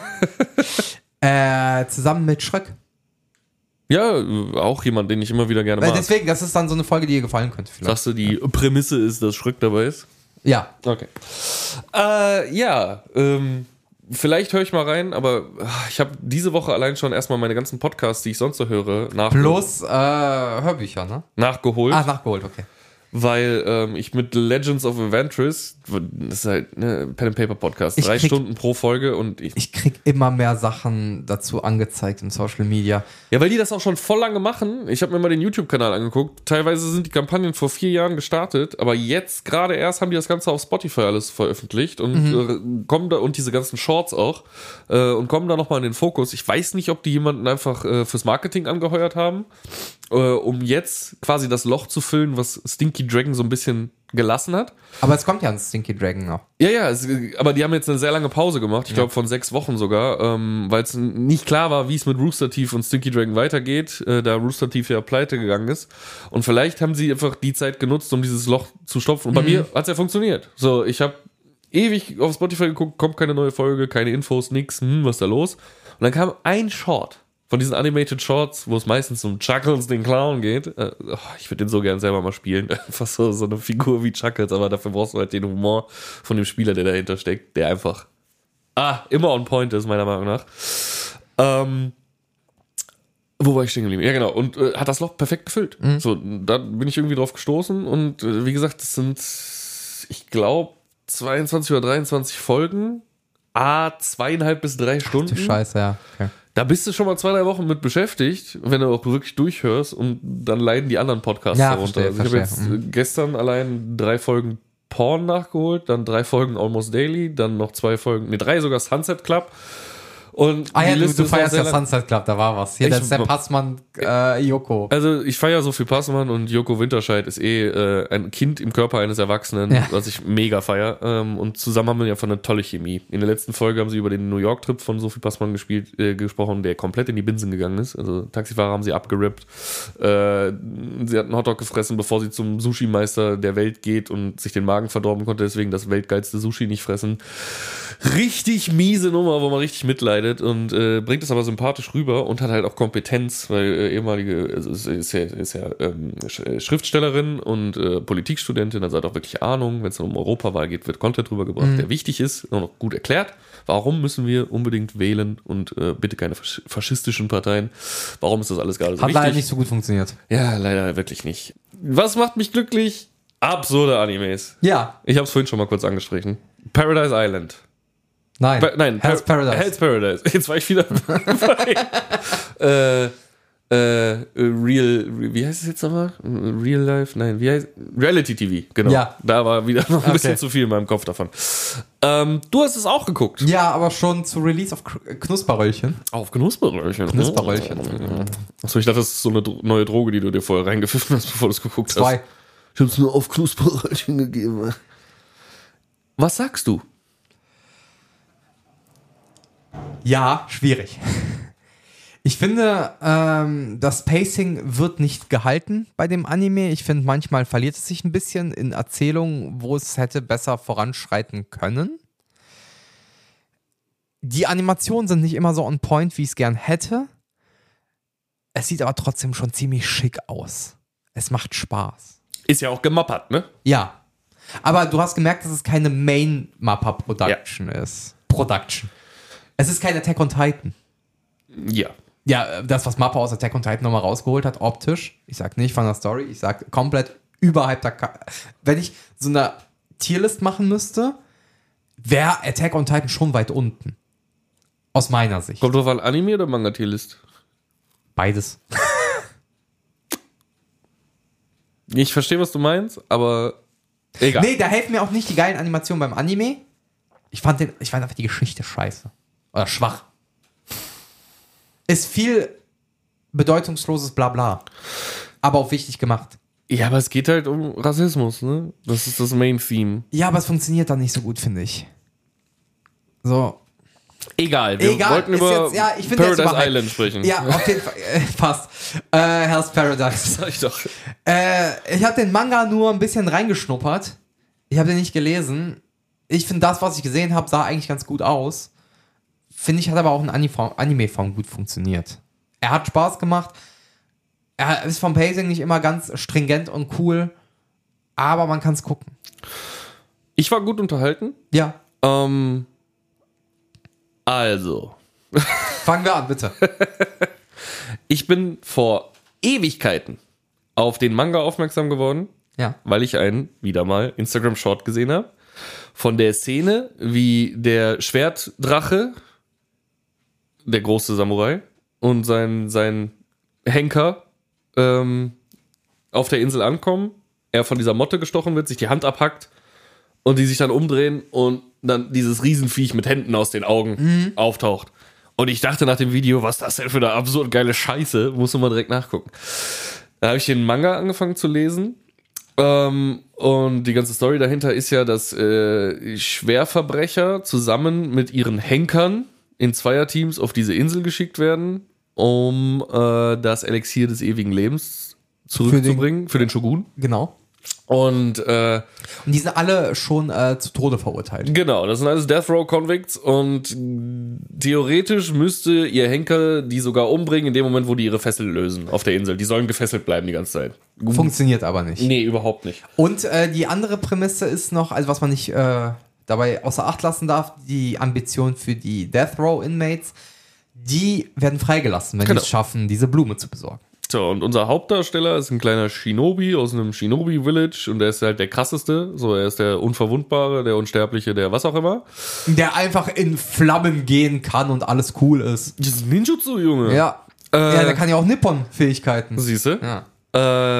Ja. äh, zusammen mit Schröck. Ja, auch jemand, den ich immer wieder gerne Weil mag. deswegen, das ist dann so eine Folge, die dir gefallen könnte vielleicht. Sagst du, die Prämisse ist, dass Schröck dabei ist? Ja. Okay. Äh, ja, ähm, vielleicht höre ich mal rein, aber ich habe diese Woche allein schon erstmal meine ganzen Podcasts, die ich sonst so höre, nach Plus äh, Hörbücher, ne? nachgeholt. Ah, nachgeholt, okay. Weil ähm, ich mit Legends of Eventris, das ist halt ne Pen and Paper Podcast, Ich drei krieg- Stunden pro Folge und ich, Ich krieg immer mehr Sachen dazu angezeigt in Social Media. ja, weil die das auch schon voll lange machen. Ich habe mir mal den YouTube-Kanal angeguckt. Teilweise sind die Kampagnen vor vier Jahren gestartet, aber jetzt gerade erst haben die das Ganze auf Spotify alles veröffentlicht und Mhm. äh, kommen da und diese ganzen Shorts auch äh, und kommen da nochmal in den Fokus. Ich weiß nicht, ob die jemanden einfach äh, fürs Marketing angeheuert haben, äh, um jetzt quasi das Loch zu füllen, was Stinky Dragon so ein bisschen gelassen hat. Aber es kommt ja ein Stinky Dragon noch. Ja, ja, es, aber die haben jetzt eine sehr lange Pause gemacht, ich glaube von sechs Wochen sogar, ähm, weil es nicht klar war, wie es mit Rooster Teeth und Stinky Dragon weitergeht, äh, da Rooster Teeth ja pleite gegangen ist. Und vielleicht haben sie einfach die Zeit genutzt, um dieses Loch zu stopfen. Und bei mir hat es ja funktioniert. So, ich habe ewig auf Spotify geguckt, kommt keine neue Folge, keine Infos, nix, hm, was ist da los? Und dann kam ein Short von diesen Animated Shorts, wo es meistens um Chuckles, den Clown, geht. Äh, oh, ich würde den so gern selber mal spielen. Einfach so, so eine Figur wie Chuckles, aber dafür brauchst du halt den Humor von dem Spieler, der dahinter steckt, der einfach ah, immer on point ist, meiner Meinung nach. Ähm, wo war ich stehen geblieben? Ja, genau. Und äh, hat das Loch perfekt gefüllt. Mhm. So, da bin ich irgendwie drauf gestoßen und äh, wie gesagt, das sind, ich glaube, zweiundzwanzig oder dreiundzwanzig Folgen. A, zweieinhalb bis drei Stunden. Du Scheiße, ja. Okay. Da bist du schon mal zwei, drei Wochen mit beschäftigt, wenn du auch wirklich durchhörst und dann leiden die anderen Podcasts Ja, darunter. verstehe, Also ich habe verstehe. jetzt gestern allein drei Folgen Porn nachgeholt, dann drei Folgen Almost Daily, dann noch zwei Folgen, nee, drei sogar Sunset Club. Und Ah ja, die du, Liste du ist noch feierst sehr ja lang. Sunset Club, da war was. Hier, Echt? das ist der Passmann äh, Joko. Also ich feiere Sophie Passmann und Joko Winterscheid ist eh äh, ein Kind im Körper eines Erwachsenen, Ja. was ich mega feiere. Ähm, und zusammen haben wir ja von eine tolle Chemie. In der letzten Folge haben sie über den New York-Trip von Sophie Passmann gespielt, äh, gesprochen, der komplett in die Binsen gegangen ist. Also Taxifahrer haben sie abgerippt. Äh, sie hat einen Hotdog gefressen, bevor sie zum Sushi-Meister der Welt geht und sich den Magen verdorben konnte, deswegen das weltgeilste Sushi nicht fressen. Richtig miese Nummer, wo man richtig mitleidet und äh, bringt es aber sympathisch rüber und hat halt auch Kompetenz, weil äh, ehemalige, also ist, ist ja, ist ja ähm, Sch- Schriftstellerin und äh, Politikstudentin, also hat auch wirklich Ahnung, wenn es um Europawahl geht, wird Content rübergebracht, Mhm. der wichtig ist und auch gut erklärt. Warum müssen wir unbedingt wählen und äh, bitte keine fasch- faschistischen Parteien? Warum ist das alles gerade so Hat wichtig? leider nicht so gut funktioniert. Ja, leider wirklich nicht. Was macht mich glücklich? Absurde Animes. Ja. Ich habe es vorhin schon mal kurz angesprochen. Paradise Island. Nein. Pa- Nein, Hell's Par- Paradise. Hell's Paradise. Jetzt war ich wieder bei äh, äh, Real, wie heißt es jetzt nochmal? Real Life? Nein, wie heißt Reality T V, genau. Ja. Da war wieder noch ein Okay. bisschen zu viel in meinem Kopf davon. Ähm, du hast es auch geguckt. Ja, aber schon zu Release auf Kr- Knusperröllchen. Auf Knusperröllchen. Knusperröllchen. Achso, ich dachte, das ist so eine Dro- neue Droge, die du dir vorher reingepfiffen hast, bevor du es geguckt hast. Zwei. Ich hab's nur auf Knusperröllchen gegeben. Was sagst du? Ja, schwierig. Ich finde, ähm, das Pacing wird nicht gehalten bei dem Anime. Ich finde, manchmal verliert es sich ein bisschen in Erzählungen, wo es hätte besser voranschreiten können. Die Animationen sind nicht immer so on point, wie ich es gern hätte. Es sieht aber trotzdem schon ziemlich schick aus. Es macht Spaß. Ist ja auch gemappert, ne? Ja. Aber du hast gemerkt, dass es keine Main-Mappa-Production ist. Production. Es ist kein Attack on Titan. Ja. Ja, das, was Mappa aus Attack on Titan nochmal rausgeholt hat, optisch. Ich sag nicht von der Story, ich sag komplett überhypter. Ka- Wenn ich so eine Tierlist machen müsste, wäre Attack on Titan schon weit unten. Aus meiner Sicht. Kommt drauf an, Anime oder Manga-Tierlist? Beides. Ich verstehe, was du meinst, aber egal. Nee, da helfen mir auch nicht die geilen Animationen beim Anime. Ich fand, den, ich fand einfach die Geschichte scheiße. Oder schwach. Ist viel bedeutungsloses Blabla. Aber auch wichtig gemacht. Ja, aber es geht halt um Rassismus, ne? Das ist das Main-Theme. Ja, aber es funktioniert dann nicht so gut, finde ich. So. Egal, wir Egal, wollten ist über jetzt- ja, ich finde jetzt Paradise überhyped. Island sprechen. Ja, auf jeden Fall. Äh, passt. Äh, Hell's Paradise. Sag ich doch. Äh, ich habe den Manga nur ein bisschen reingeschnuppert. Ich habe den nicht gelesen. Ich finde, das, was ich gesehen habe, sah eigentlich ganz gut aus. Finde ich, hat aber auch in Anime- Anime-Form gut funktioniert. Er hat Spaß gemacht. Er ist vom Pacing nicht immer ganz stringent und cool. Aber man kann es gucken. Ich war gut unterhalten. Ja. Ähm, Also, Fangen wir an, bitte. ich bin vor Ewigkeiten auf den Manga aufmerksam geworden, Ja. weil ich einen, wieder mal, Instagram-Short gesehen habe. Von der Szene, wie der Schwertdrache, der große Samurai, und sein, sein Henker ähm, auf der Insel ankommen, er von dieser Motte gestochen wird, sich die Hand abhackt und die sich dann umdrehen und dann dieses Riesenviech mit Händen aus den Augen mhm. auftaucht. Und ich dachte nach dem Video, was ist das denn für eine absurd geile Scheiße, musst du mal direkt nachgucken. Da habe ich den Manga angefangen zu lesen. Ähm, und die ganze Story dahinter ist ja, dass äh, Schwerverbrecher zusammen mit ihren Henkern in Zweierteams auf diese Insel geschickt werden, um äh, das Elixier des ewigen Lebens zurückzubringen, für den, für den Shogun. Genau. Und, äh, und die sind alle schon äh, zu Tode verurteilt. Genau, das sind alles Death Row Convicts und theoretisch müsste ihr Henker die sogar umbringen in dem Moment, wo die ihre Fessel lösen auf der Insel. Die sollen gefesselt bleiben die ganze Zeit. Funktioniert aber nicht. Nee, überhaupt nicht. Und äh, die andere Prämisse ist noch, also was man nicht äh, dabei außer Acht lassen darf, die Ambition für die Death Row Inmates, die werden freigelassen, wenn Genau. die es schaffen, diese Blume zu besorgen. So, und unser Hauptdarsteller ist ein kleiner Shinobi aus einem Shinobi-Village und der ist halt der krasseste. So, er ist der Unverwundbare, der Unsterbliche, der was auch immer. Der einfach in Flammen gehen kann und alles cool ist. Das ist Ninjutsu, Junge. Ja. Äh, ja, der kann ja auch Nippon-Fähigkeiten. Siehste? Ja. Äh,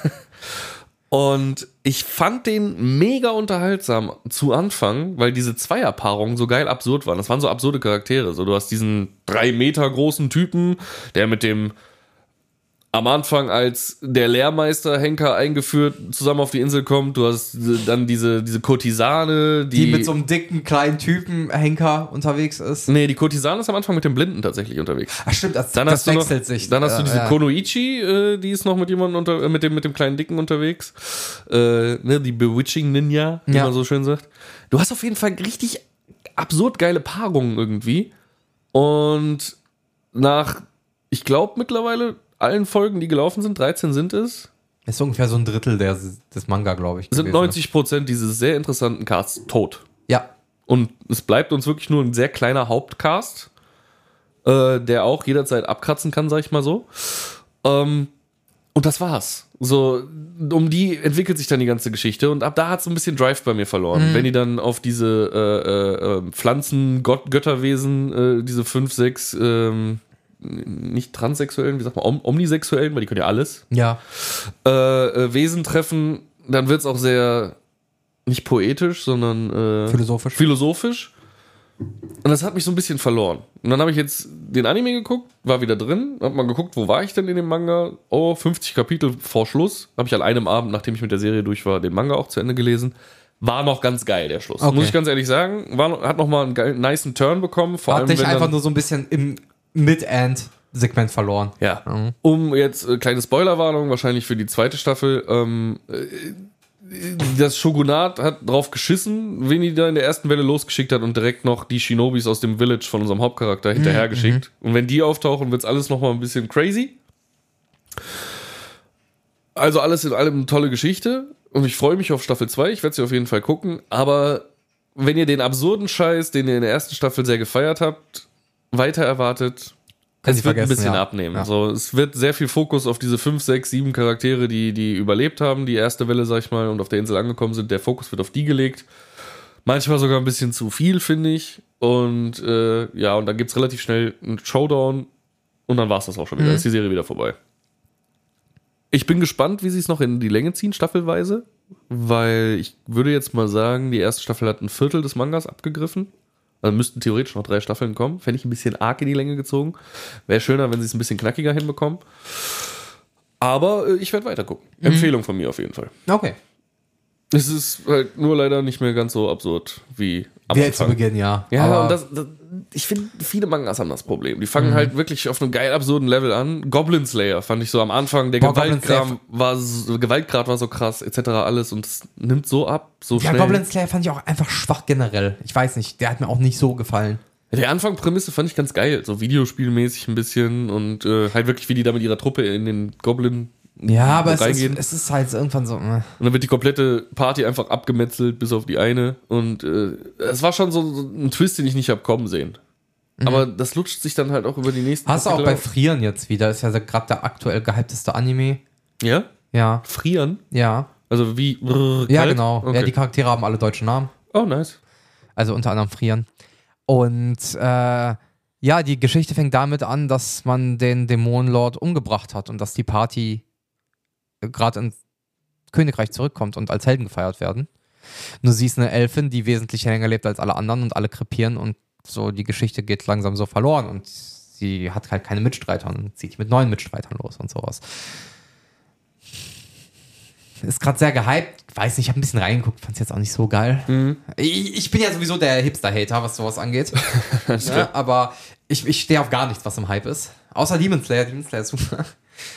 und ich fand den mega unterhaltsam zu Anfang, weil diese Zweierpaarungen so geil absurd waren. Das waren so absurde Charaktere. So, du hast diesen drei Meter großen Typen, der mit dem am Anfang als der Lehrmeister Henker eingeführt zusammen auf die Insel kommt. Du hast dann diese, diese Kurtisane, die, Die mit so einem dicken, kleinen Typen Henker unterwegs ist. Nee, die Kurtisane ist am Anfang mit dem Blinden tatsächlich unterwegs. Ach stimmt, das, Dann das hast du wechselt noch, sich. Dann hast du Äh, diese ja. Konoichi, äh, die ist noch mit jemandem unter, äh, mit dem mit dem kleinen Dicken unterwegs. Äh, ne, die Bewitching Ninja, wie Ja. man so schön sagt. Du hast auf jeden Fall richtig absurd geile Paarungen irgendwie. Und nach, ich glaube mittlerweile allen Folgen, die gelaufen sind, dreizehn sind es, Ist ungefähr so ein Drittel der, des Manga, glaube ich. sind gewesen. neunzig Prozent dieses sehr interessanten Casts tot. Ja. Und es bleibt uns wirklich nur ein sehr kleiner Hauptcast, äh, der auch jederzeit abkratzen kann, sag ich mal so. Ähm, und das war's. So, um die entwickelt sich dann die ganze Geschichte und ab da hat es ein bisschen Drive bei mir verloren. Mhm. Wenn die dann auf diese äh, äh, Pflanzen, Gott, Götterwesen, äh, diese fünf, sechs, ähm, nicht transsexuellen, wie sagt man, om- omnisexuellen, weil die können ja alles, Ja. äh, äh, Wesen treffen, dann wird's auch sehr, nicht poetisch, sondern äh, Philosophisch. philosophisch. Und das hat mich so ein bisschen verloren. Und dann habe ich jetzt den Anime geguckt, war wieder drin, hab mal geguckt, wo war ich denn in dem Manga? Oh, fünfzig Kapitel vor Schluss. Habe ich an einem Abend, nachdem ich mit der Serie durch war, den Manga auch zu Ende gelesen. War noch ganz geil, der Schluss. Okay. Muss ich ganz ehrlich sagen. War, hat noch mal einen geilen, nicen Turn bekommen. Vor Hat allem, dich wenn einfach dann, nur so ein bisschen im Mid-End-Segment verloren. Ja. Mhm. Um jetzt, äh, kleine Spoilerwarnung, wahrscheinlich für die zweite Staffel. Ähm, äh, das Shogunat hat drauf geschissen, wen die da in der ersten Welle losgeschickt hat und direkt noch die Shinobis aus dem Village von unserem Hauptcharakter hinterhergeschickt. Und wenn die auftauchen, wird's alles nochmal ein bisschen crazy. Also alles in allem eine tolle Geschichte. Und ich freue mich auf Staffel zwei. Ich werde sie auf jeden Fall gucken. Aber wenn ihr den absurden Scheiß, den ihr in der ersten Staffel sehr gefeiert habt, weiter erwartet, Können es Sie wird ein vergessen, bisschen ja. abnehmen. Ja. So, es wird sehr viel Fokus auf diese fünf, sechs, sieben Charaktere, die, die überlebt haben, die erste Welle, sag ich mal, und auf der Insel angekommen sind. Der Fokus wird auf die gelegt. Manchmal sogar ein bisschen zu viel, finde ich. Und äh, ja, und dann gibt's relativ schnell einen Showdown und dann war's das auch schon wieder. Mhm. Dann ist die Serie wieder vorbei. Ich bin gespannt, wie sie es noch in die Länge ziehen, staffelweise. Weil ich würde jetzt mal sagen, die erste Staffel hat ein Viertel des Mangas abgegriffen. Also müssten theoretisch noch drei Staffeln kommen. Fände ich ein bisschen arg in die Länge gezogen. Wäre schöner, wenn sie es ein bisschen knackiger hinbekommen. Aber äh, ich werde weiter gucken. Mhm. Empfehlung von mir auf jeden Fall. Okay. Es ist halt nur leider nicht mehr ganz so absurd wie am Wie zu Anfang. Beginn, ja. Ja, Aber und das, das ich finde, viele Mangas haben das Problem. Die fangen halt wirklich auf einem geil absurden Level an. Goblin Slayer fand ich so am Anfang. Der Boah, Goblin Gewaltgrad war, so, Gewaltgrad war so krass, et cetera alles. Und es nimmt so ab, so ja, schnell. Goblin Slayer fand ich auch einfach schwach generell. Ich weiß nicht, der hat mir auch nicht so gefallen. Die Anfangprämisse fand ich ganz geil. So videospielmäßig ein bisschen. Und äh, halt wirklich, wie die da mit ihrer Truppe in den Goblin Ja, aber es ist, reingehen. es ist halt irgendwann so. Äh. Und dann wird die komplette Party einfach abgemetzelt, bis auf die eine. Und äh, es war schon so, so ein Twist, den ich nicht hab kommen sehen. aber das lutscht sich dann halt auch über die nächsten Hast du auch Kapitel bei auf. Frieren jetzt wieder, ist ja gerade der aktuell gehypteste Anime. Ja? Ja, Frieren? ja. Also wie brrr, Ja, kalt? genau. Okay. Ja, die Charaktere haben alle deutsche Namen. Oh, nice. Also unter anderem Frieren. Und äh, ja, die Geschichte fängt damit an, dass man den Dämonenlord umgebracht hat und dass die Party gerade ins Königreich zurückkommt und als Helden gefeiert werden. Nur sie ist eine Elfin, die wesentlich länger lebt als alle anderen und alle krepieren und so die Geschichte geht langsam so verloren und sie hat halt keine Mitstreiter und zieht mit neuen Mitstreitern los und sowas. Ist gerade sehr gehypt. Weiß nicht, ich habe ein bisschen reingeguckt, fand es jetzt auch nicht so geil. Mhm. Ich, ich bin ja sowieso der Hipster-Hater, was sowas angeht. Alles Ja, klar. aber ich, ich stehe auf gar nichts, was im Hype ist. Außer Demon Slayer. Demon Slayer ist super.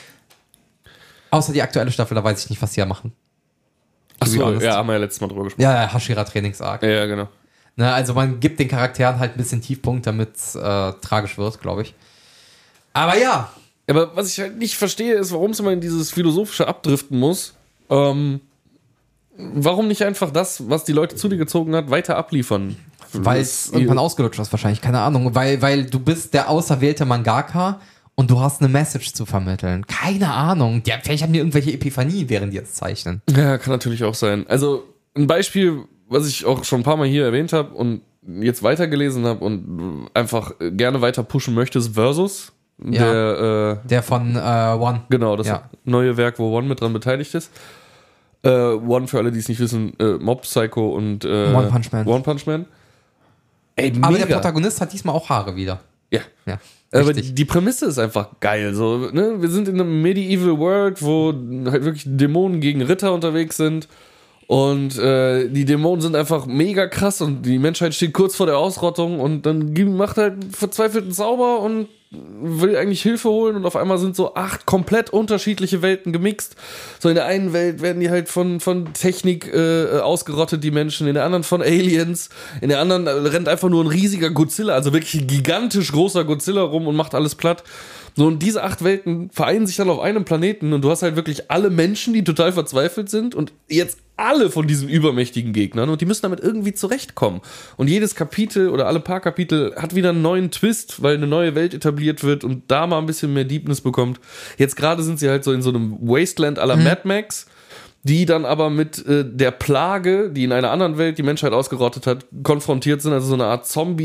Außer die aktuelle Staffel, da weiß ich nicht, was sie da machen. To be Achso, honest. ja, haben wir ja letztes Mal drüber gesprochen. Ja, ja, Hashira Trainingsarg. Ja, ja, genau. Ne, also man gibt den Charakteren halt ein bisschen Tiefpunkt, damit es äh, tragisch wird, glaube ich. Aber ja. Aber was ich halt nicht verstehe, ist, warum es immer in dieses Philosophische abdriften muss. Ähm, warum nicht einfach das, was die Leute zu dir gezogen hat, weiter abliefern? Weil Das- es irgendwann ausgelutscht ist wahrscheinlich, keine Ahnung. Weil, weil du bist der auserwählte Mangaka und du hast eine Message zu vermitteln. Keine Ahnung. Ja, vielleicht haben die irgendwelche Epiphanien, während die jetzt zeichnen. Ja, kann natürlich auch sein. Also ein Beispiel, was ich auch schon ein paar Mal hier erwähnt habe und jetzt weitergelesen habe und einfach gerne weiter pushen möchte, ist Versus. Ja. Der, äh, Der von äh, One. genau, das Ja. neue Werk, wo One mit dran beteiligt ist. Äh, One, für alle, die es nicht wissen, äh, Mob Psycho und äh, One Punch Man. One Punch Man. Ey, mega. Aber der Protagonist hat diesmal auch Haare wieder. Ja. Ja. Aber richtig. die Prämisse ist einfach geil. So, ne? Wir sind in einem Medieval World, wo halt wirklich Dämonen gegen Ritter unterwegs sind. Und äh, die Dämonen sind einfach mega krass und die Menschheit steht kurz vor der Ausrottung und dann gibt- macht halt einen verzweifelten Zauber und will eigentlich Hilfe holen und auf einmal sind so acht komplett unterschiedliche Welten gemixt. So in der einen Welt werden die halt von, von Technik äh, ausgerottet, die Menschen, in der anderen von Aliens, in der anderen rennt einfach nur ein riesiger Godzilla, also wirklich ein gigantisch großer Godzilla rum und macht alles platt. So, und diese acht Welten vereinen sich dann auf einem Planeten und du hast halt wirklich alle Menschen, die total verzweifelt sind und jetzt alle von diesen übermächtigen Gegnern und die müssen damit irgendwie zurechtkommen. Und jedes Kapitel oder alle paar Kapitel hat wieder einen neuen Twist, weil eine neue Welt etabliert wird und da mal ein bisschen mehr Deepness bekommt. Jetzt gerade sind sie halt so in so einem Wasteland à la Mhm. Mad Max, die dann aber mit äh, der Plage, die in einer anderen Welt die Menschheit ausgerottet hat, konfrontiert sind. Also so eine Art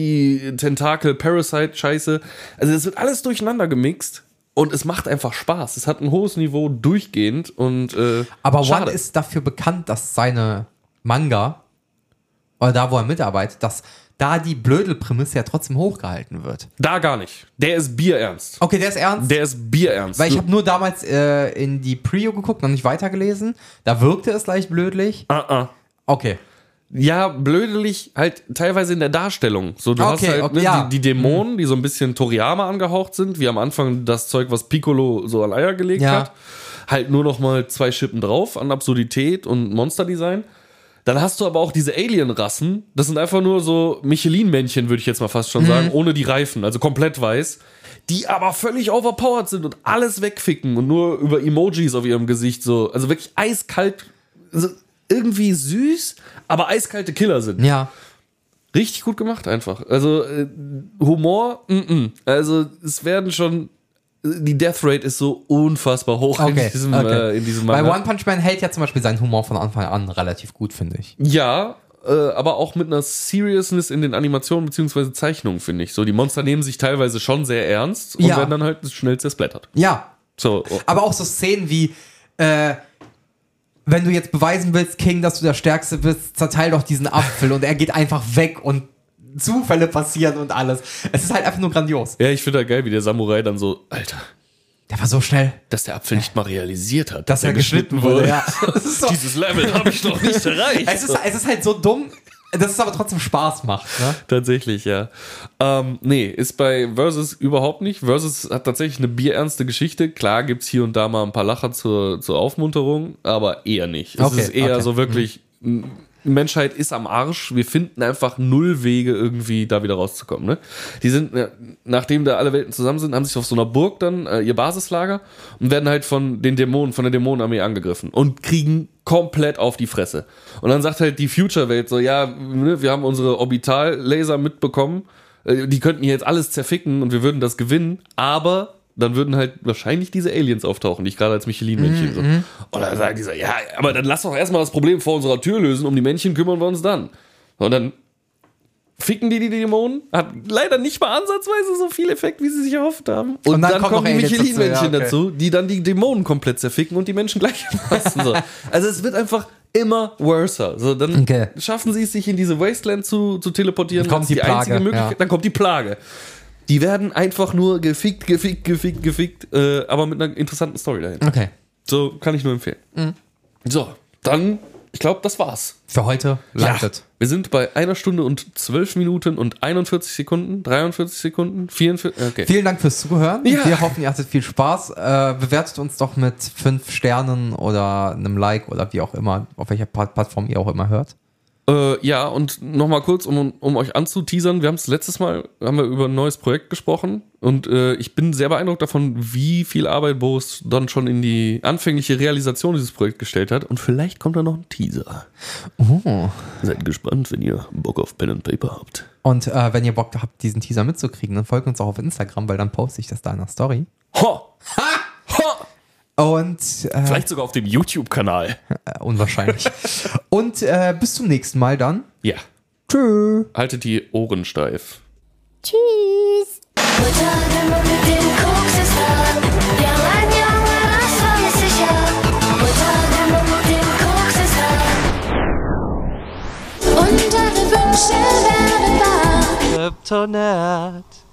Zombie-Tentakel-Parasite-Scheiße. Also das wird alles durcheinander gemixt und es macht einfach Spaß. Es hat ein hohes Niveau durchgehend und äh, Aber schade. One ist dafür bekannt, dass seine Manga, oder da, wo er mitarbeitet, dass da die Blödelprämisse ja trotzdem hochgehalten wird. Da gar nicht. Der ist bierernst. Okay, der ist ernst? Der ist bierernst. Weil ich Du- habe nur damals äh, in die Preview geguckt, noch nicht weitergelesen. Da wirkte es leicht blödlich. Ah, ah. Okay. Ja, blödelig halt teilweise in der Darstellung. So, du Okay, hast halt okay, ne, ja. die, die Dämonen, die so ein bisschen Toriyama angehaucht sind, wie am Anfang das Zeug, was Piccolo so an Eier gelegt Ja. hat. Halt nur noch mal zwei Schippen drauf an Absurdität und Monsterdesign. Dann hast du aber auch diese Alien-Rassen. Das sind einfach nur so Michelin-Männchen, würde ich jetzt mal fast schon sagen, ohne die Reifen, also komplett weiß. Die aber völlig overpowered sind und alles wegficken und nur über Emojis auf ihrem Gesicht so, also wirklich eiskalt, also irgendwie süß, aber eiskalte Killer sind. Ja. Richtig gut gemacht einfach. Also äh, Humor, mm -mm. Also es werden schon, die Death Rate ist so unfassbar hoch in Okay. diesem, okay. äh, in diesem Bei Manga. One Punch Man hält ja zum Beispiel seinen Humor von Anfang an relativ gut, finde ich. Ja, äh, aber auch mit einer Seriousness in den Animationen bzw. Zeichnungen, finde ich. So, die Monster nehmen sich teilweise schon sehr ernst und Ja. werden dann halt schnell zersplattert. Ja. So, oh. Aber auch so Szenen wie, äh, wenn du jetzt beweisen willst, King, dass du der Stärkste bist, zerteil doch diesen Apfel und er geht einfach weg und Zufälle passieren und alles. Es ist halt einfach nur grandios. Ja, ich finde da geil, wie der Samurai dann so, Alter, Der war so schnell, dass der Apfel nicht mal realisiert hat, dass er geschnitten wurde. Ja. Das ist so, Dieses Level habe ich noch nicht erreicht. es, ist, es ist halt so dumm, dass es aber trotzdem Spaß macht. Ne? Tatsächlich, ja. Ähm, nee, ist bei Versus überhaupt nicht. Versus hat tatsächlich eine bierernste Geschichte. Klar gibt's hier und da mal ein paar Lacher zur, zur Aufmunterung, aber eher nicht. Es Okay, ist eher okay. so wirklich, m- Menschheit ist am Arsch. Wir finden einfach null Wege, irgendwie da wieder rauszukommen. Ne? Die sind, ja, nachdem da alle Welten zusammen sind, haben sich auf so einer Burg dann äh, ihr Basislager und werden halt von den Dämonen, von der Dämonenarmee angegriffen und kriegen komplett auf die Fresse. Und dann sagt halt die Future-Welt so, ja, ne, wir haben unsere Orbital-Laser mitbekommen, äh, die könnten hier jetzt alles zerficken und wir würden das gewinnen, aber dann würden halt wahrscheinlich diese Aliens auftauchen, die ich gerade als Michelin-Männchen Mhm. so. Und dann sagen die so, ja, aber dann lass doch erstmal das Problem vor unserer Tür lösen, um die Männchen kümmern wir uns dann. Und dann ficken die die Dämonen, hat leider nicht mal ansatzweise so viel Effekt, wie sie sich erhofft haben. Und, Und dann dann, kommt kommen noch die Aliens Michelin-Männchen dazu, ja, okay. dazu, die dann die Dämonen komplett zerficken und die Menschen gleichermaßen. So. Also es wird einfach immer worser. So, dann Okay. schaffen sie es, sich in diese Wasteland zu, zu teleportieren. Dann kommt Das ist die die Plage, einzige Möglichkeit. ja. Dann kommt die Plage. Die werden einfach nur gefickt, gefickt, gefickt, gefickt, äh, aber mit einer interessanten Story dahinter. Okay. So, kann ich nur empfehlen. So, dann, ich glaube, das war's. Für heute landet. Ja, wir sind bei einer Stunde und zwölf Minuten und einundvierzig Sekunden, dreiundvierzig Sekunden, vierundvierzig, okay. Vielen Dank fürs Zuhören. Ja. Wir hoffen, ihr hattet viel Spaß. Äh, bewertet uns doch mit fünf Sternen oder einem Like oder wie auch immer, auf welcher Plattform ihr auch immer hört. Äh, ja, und nochmal kurz, um, um euch anzuteasern, wir haben es letztes Mal, haben wir über ein neues Projekt gesprochen und äh, ich bin sehr beeindruckt davon, wie viel Arbeit Boris dann schon in die anfängliche Realisation dieses Projekts gestellt hat und vielleicht kommt da noch ein Teaser. Oh. Seid gespannt, wenn ihr Bock auf Pen and Paper habt. Und äh, wenn ihr Bock habt, diesen Teaser mitzukriegen, dann folgt uns auch auf Instagram, weil dann poste ich das da in der Story. Ho! Ha! Ho! Und äh, Vielleicht sogar auf dem YouTube-Kanal. äh, unwahrscheinlich. Und äh, bis zum nächsten Mal dann. Ja. Tschö. Haltet die Ohren steif. Tschüss. Butter mit dem Koks ist da. Der Mann, Junge, das weiß ich ja. Butter mit dem Koks ist da. Und deine Wünsche werden wahr. Kryptonat.